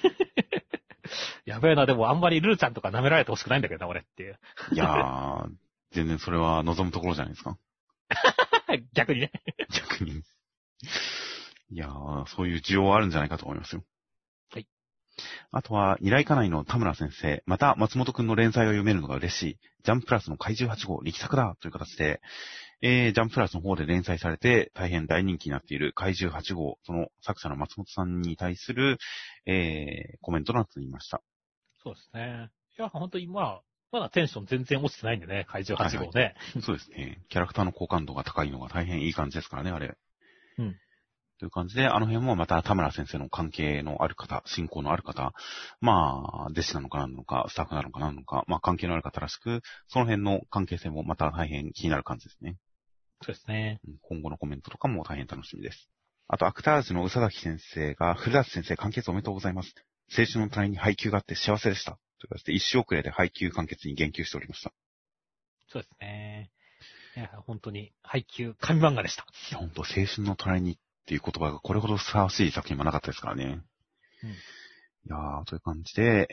やべえな、でもあんまりルーちゃんとか舐められてほしくないんだけどな、俺っていう。 いやー、全然それは望むところじゃないですか。 逆にね。 逆に。いやー、そういう需要はあるんじゃないかと思いますよ。 はい。 あとは、二来家内の田村先生、また松本くんの連載を読めるのが嬉しい。ジャンププラスの怪獣8号力作だという形で、ジャンププラスの方で連載されて大変大人気になっている怪獣8号、その作者の松本さんに対する、コメントとなっていました。 そうですね。いや、本当にまだテンション全然落ちてないんでね、怪獣8号ね、 はい。そうですね。キャラクターの好感度が高いのが大変いい感じですからね、あれ。 うん。 という感じで、あの辺もまた田村先生の関係のある方、親交のある方、弟子なのか何なのか、スタッフなのか何なのか、関係のある方らしく、その辺の関係性もまた大変気になる感じですね。 そうですね。 今後のコメントとかも大変楽しみです。あと、アクタージュの宇佐崎先生が、古舘先生完結おめでとうございます。青春の隣に配給があって幸せでした。という形で、一周遅れで配給完結に言及しておりました。 そうですね。いや、本当に配給、神漫画でした。 いや、本当青春の隣にっっていう言葉がこれほどふさわしい作品もなかったですからね。いやー、という感じで、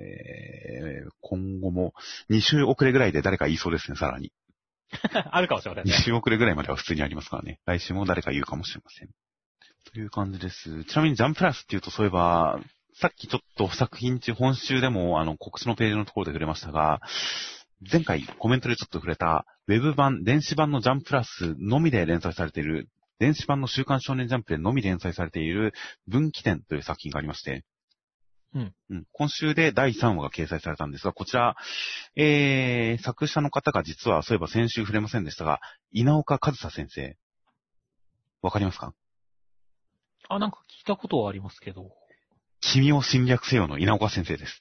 今後も2週遅れぐらいで誰か言いそうですね、さらに。 あるかもしれませんね。 2週遅れぐらいまでは普通にありますからね。来週も誰か言うかもしれません。という感じです。ちなみにジャンプラスっていうとそういえば、さっきちょっと作品中、本集でも告知のページのところで触れましたが、前回コメントでちょっと触れた、ウェブ版、電子版のジャンプラスのみで連載されている、電子版の週刊少年ジャンプでのみ連載されている、分岐点という作品がありまして、今週で第3話が掲載されたんですが、こちら、作者の方が実は、そういえば先週触れませんでしたが、稲岡和沙先生、わかりますか？ なんか聞いたことはありますけど。 君を侵略せよの稲岡先生です。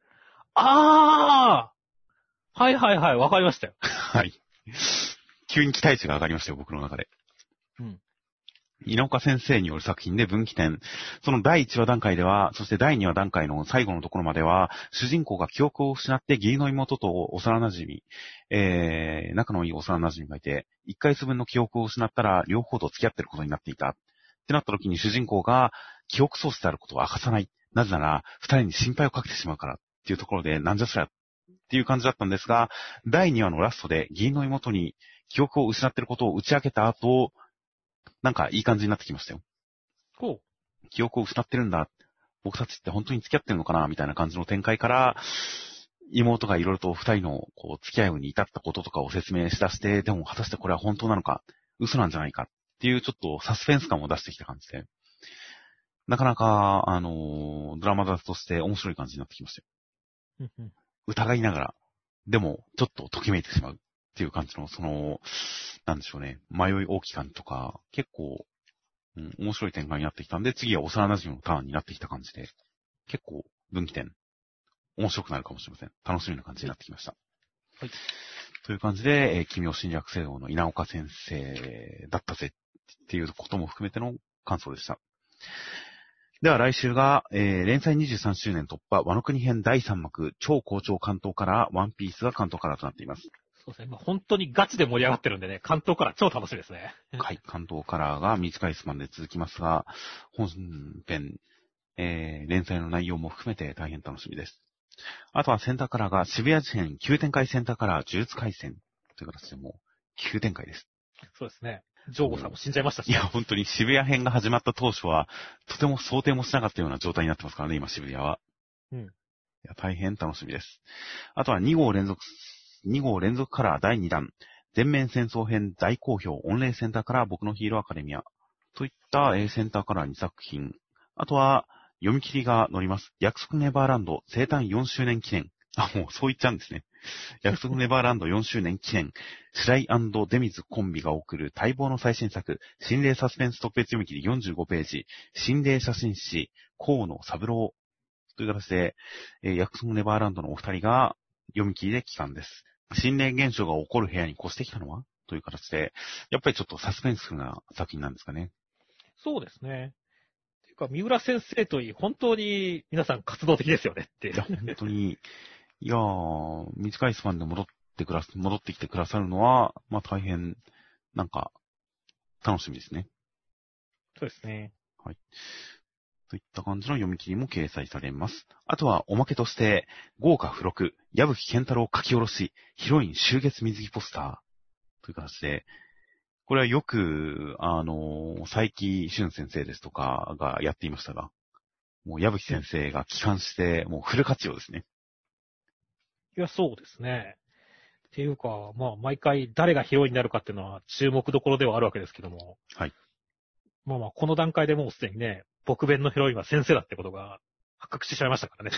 はいはいはい、わかりましたよ。 はい。急に期待値が上がりましたよ、僕の中で。稲岡先生による作品で分岐点。その第1話段階では、そして第2話段階の最後のところまでは、主人公が記憶を失って義理の妹と幼馴染、仲のいい幼馴染がいて、1ヶ月分の記憶を失ったら両方と付き合ってることになっていた。ってなった時に主人公が記憶喪失であることを明かさない。なぜなら、二人に心配をかけてしまうからっていうところで、なんじゃそりゃっていう感じだったんですが、第2話のラストで義理の妹に記憶を失っていることを打ち明けた後、なんかいい感じになってきましたよ。記憶を失ってるんだ。僕たちって本当に付き合ってるのかなみたいな感じの展開から、妹がいろいろと二人の付き合うに至ったこととかを説明しだして、でも果たしてこれは本当なのか、嘘なんじゃないかっていうちょっとサスペンス感を出してきた感じで、なかなか、ドラマだとして面白い感じになってきましたよ。疑いながら、でもちょっとときめいてしまうっていう感じの、なんでしょうね、迷い大き感とか、結構、面白い展開になってきたんで、次は幼馴染のターンになってきた感じで、結構分岐点、面白くなるかもしれません。楽しみな感じになってきました。はい。という感じで、君を侵略せよの稲岡先生だったぜっていうことも含めての感想でした。では来週が、連載23周年突破、ワノ国編第3幕、超好調関東カラー、ワンピースが関東カラーとなっています。 そうですね。本当にガチで盛り上がってるんでね、関東カラー超楽しみですね。 はい、関東カラーが短いスパンで続きますが、本編、連載の内容も含めて大変楽しみです。あとはセンターカラーが渋谷事変急展開センターカラー呪術回戦という形でもう急展開です。 そうですね。ジョーゴさんも死んじゃいましたし、 ね。いや、本当に渋谷編が始まった当初は、とても想定もしなかったような状態になってますからね、今渋谷は。いや、大変楽しみです。あとは2号連続カラー第2弾、全面戦争編大好評、御礼センターカラー僕のヒーローアカデミアといったセンターカラー2作品。あとは、読み切りが載ります。約束ネバーランド生誕4周年記念。もうそう言っちゃうんですね。約束ネバーランド4周年記念。白井&出水コンビが送る待望の最新作、心霊サスペンス特別読み切り45ページ、心霊写真誌、河野三郎という形で、約束ネバーランドのお二人が読み切りで帰還です。心霊現象が起こる部屋に越してきたのはという形で、やっぱりちょっとサスペンスフルな作品なんですかね。 そうですね。ていうか、三浦先生といい、本当に皆さん活動的ですよねって。 いや、本当に、いやー、短いスパンで戻ってきてくださるのは、まあ大変、なんか、楽しみですね。 そうですね。 はい。といった感じの読み切りも掲載されます。あとは、おまけとして、豪華付録、矢吹健太郎書き下ろし、ヒロイン終月水着ポスター、という形で、これはよく、佐伯俊先生ですとかがやっていましたが、もう矢吹先生が帰還して、もうフル活用ですね。 いや、そうですね。っていうか、まあ、毎回誰がヒロインになるかっていうのは注目どころではあるわけですけども。 はい。 まあまあ、この段階でもうすでにね、僕弁のヒロインは先生だってことが発覚してしまいましたからね。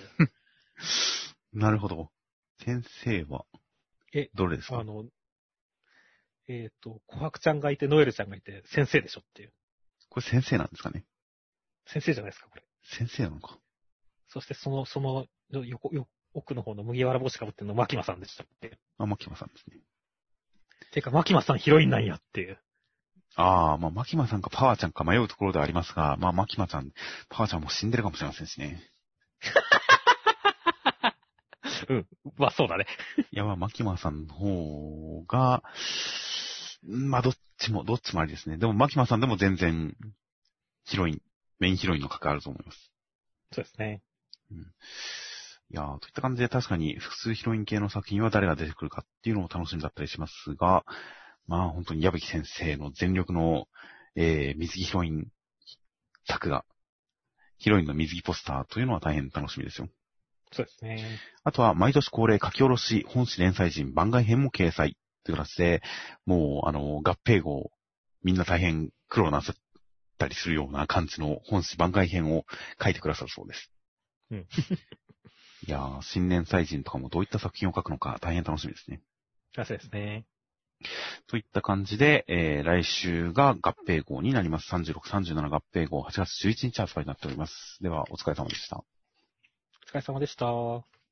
なるほど。先生は、どれですか？ 琥珀ちゃんがいて、ノエルちゃんがいて、先生でしょっていう。 これ先生なんですかね？ 先生じゃないですか、これ。 先生なのか。 そしてその奥の方の麦わら帽子かぶってるのマキマさんでしたっけ？ マキマさんですね。 てか、マキマさんヒロインなんやっていう。 まあ、マキマさんかパワーちゃんか迷うところではありますが、まあ、マキマちゃん、パワーちゃんも死んでるかもしれませんしね。 まあそうだね。 いや、まあ、マキマさんの方が、まあ、どっどっちもありですね。でも、マキマさんでも全然、メインヒロインの格あると思います。 そうですね。 うん。いやー、といった感じで確かに複数ヒロイン系の作品は誰が出てくるかっていうのも楽しみだったりしますが、まあ本当に矢吹先生の全力の、水着ヒロイン作画、ヒロインの水着ポスターというのは大変楽しみですよ。 そうですね。 あとは毎年恒例書き下ろし本誌連載陣番外編も掲載という形で、もう合併号、みんな大変苦労なさったりするような感じの本誌番外編を書いてくださるそうです。 うん。 いやー、新連載陣とかもどういった作品を書くのか大変楽しみですね。 そうですね。 といった感じで、来週が合併号になります。36、37合併号、8月11日発売になっております。では、お疲れ様でした。 お疲れ様でした。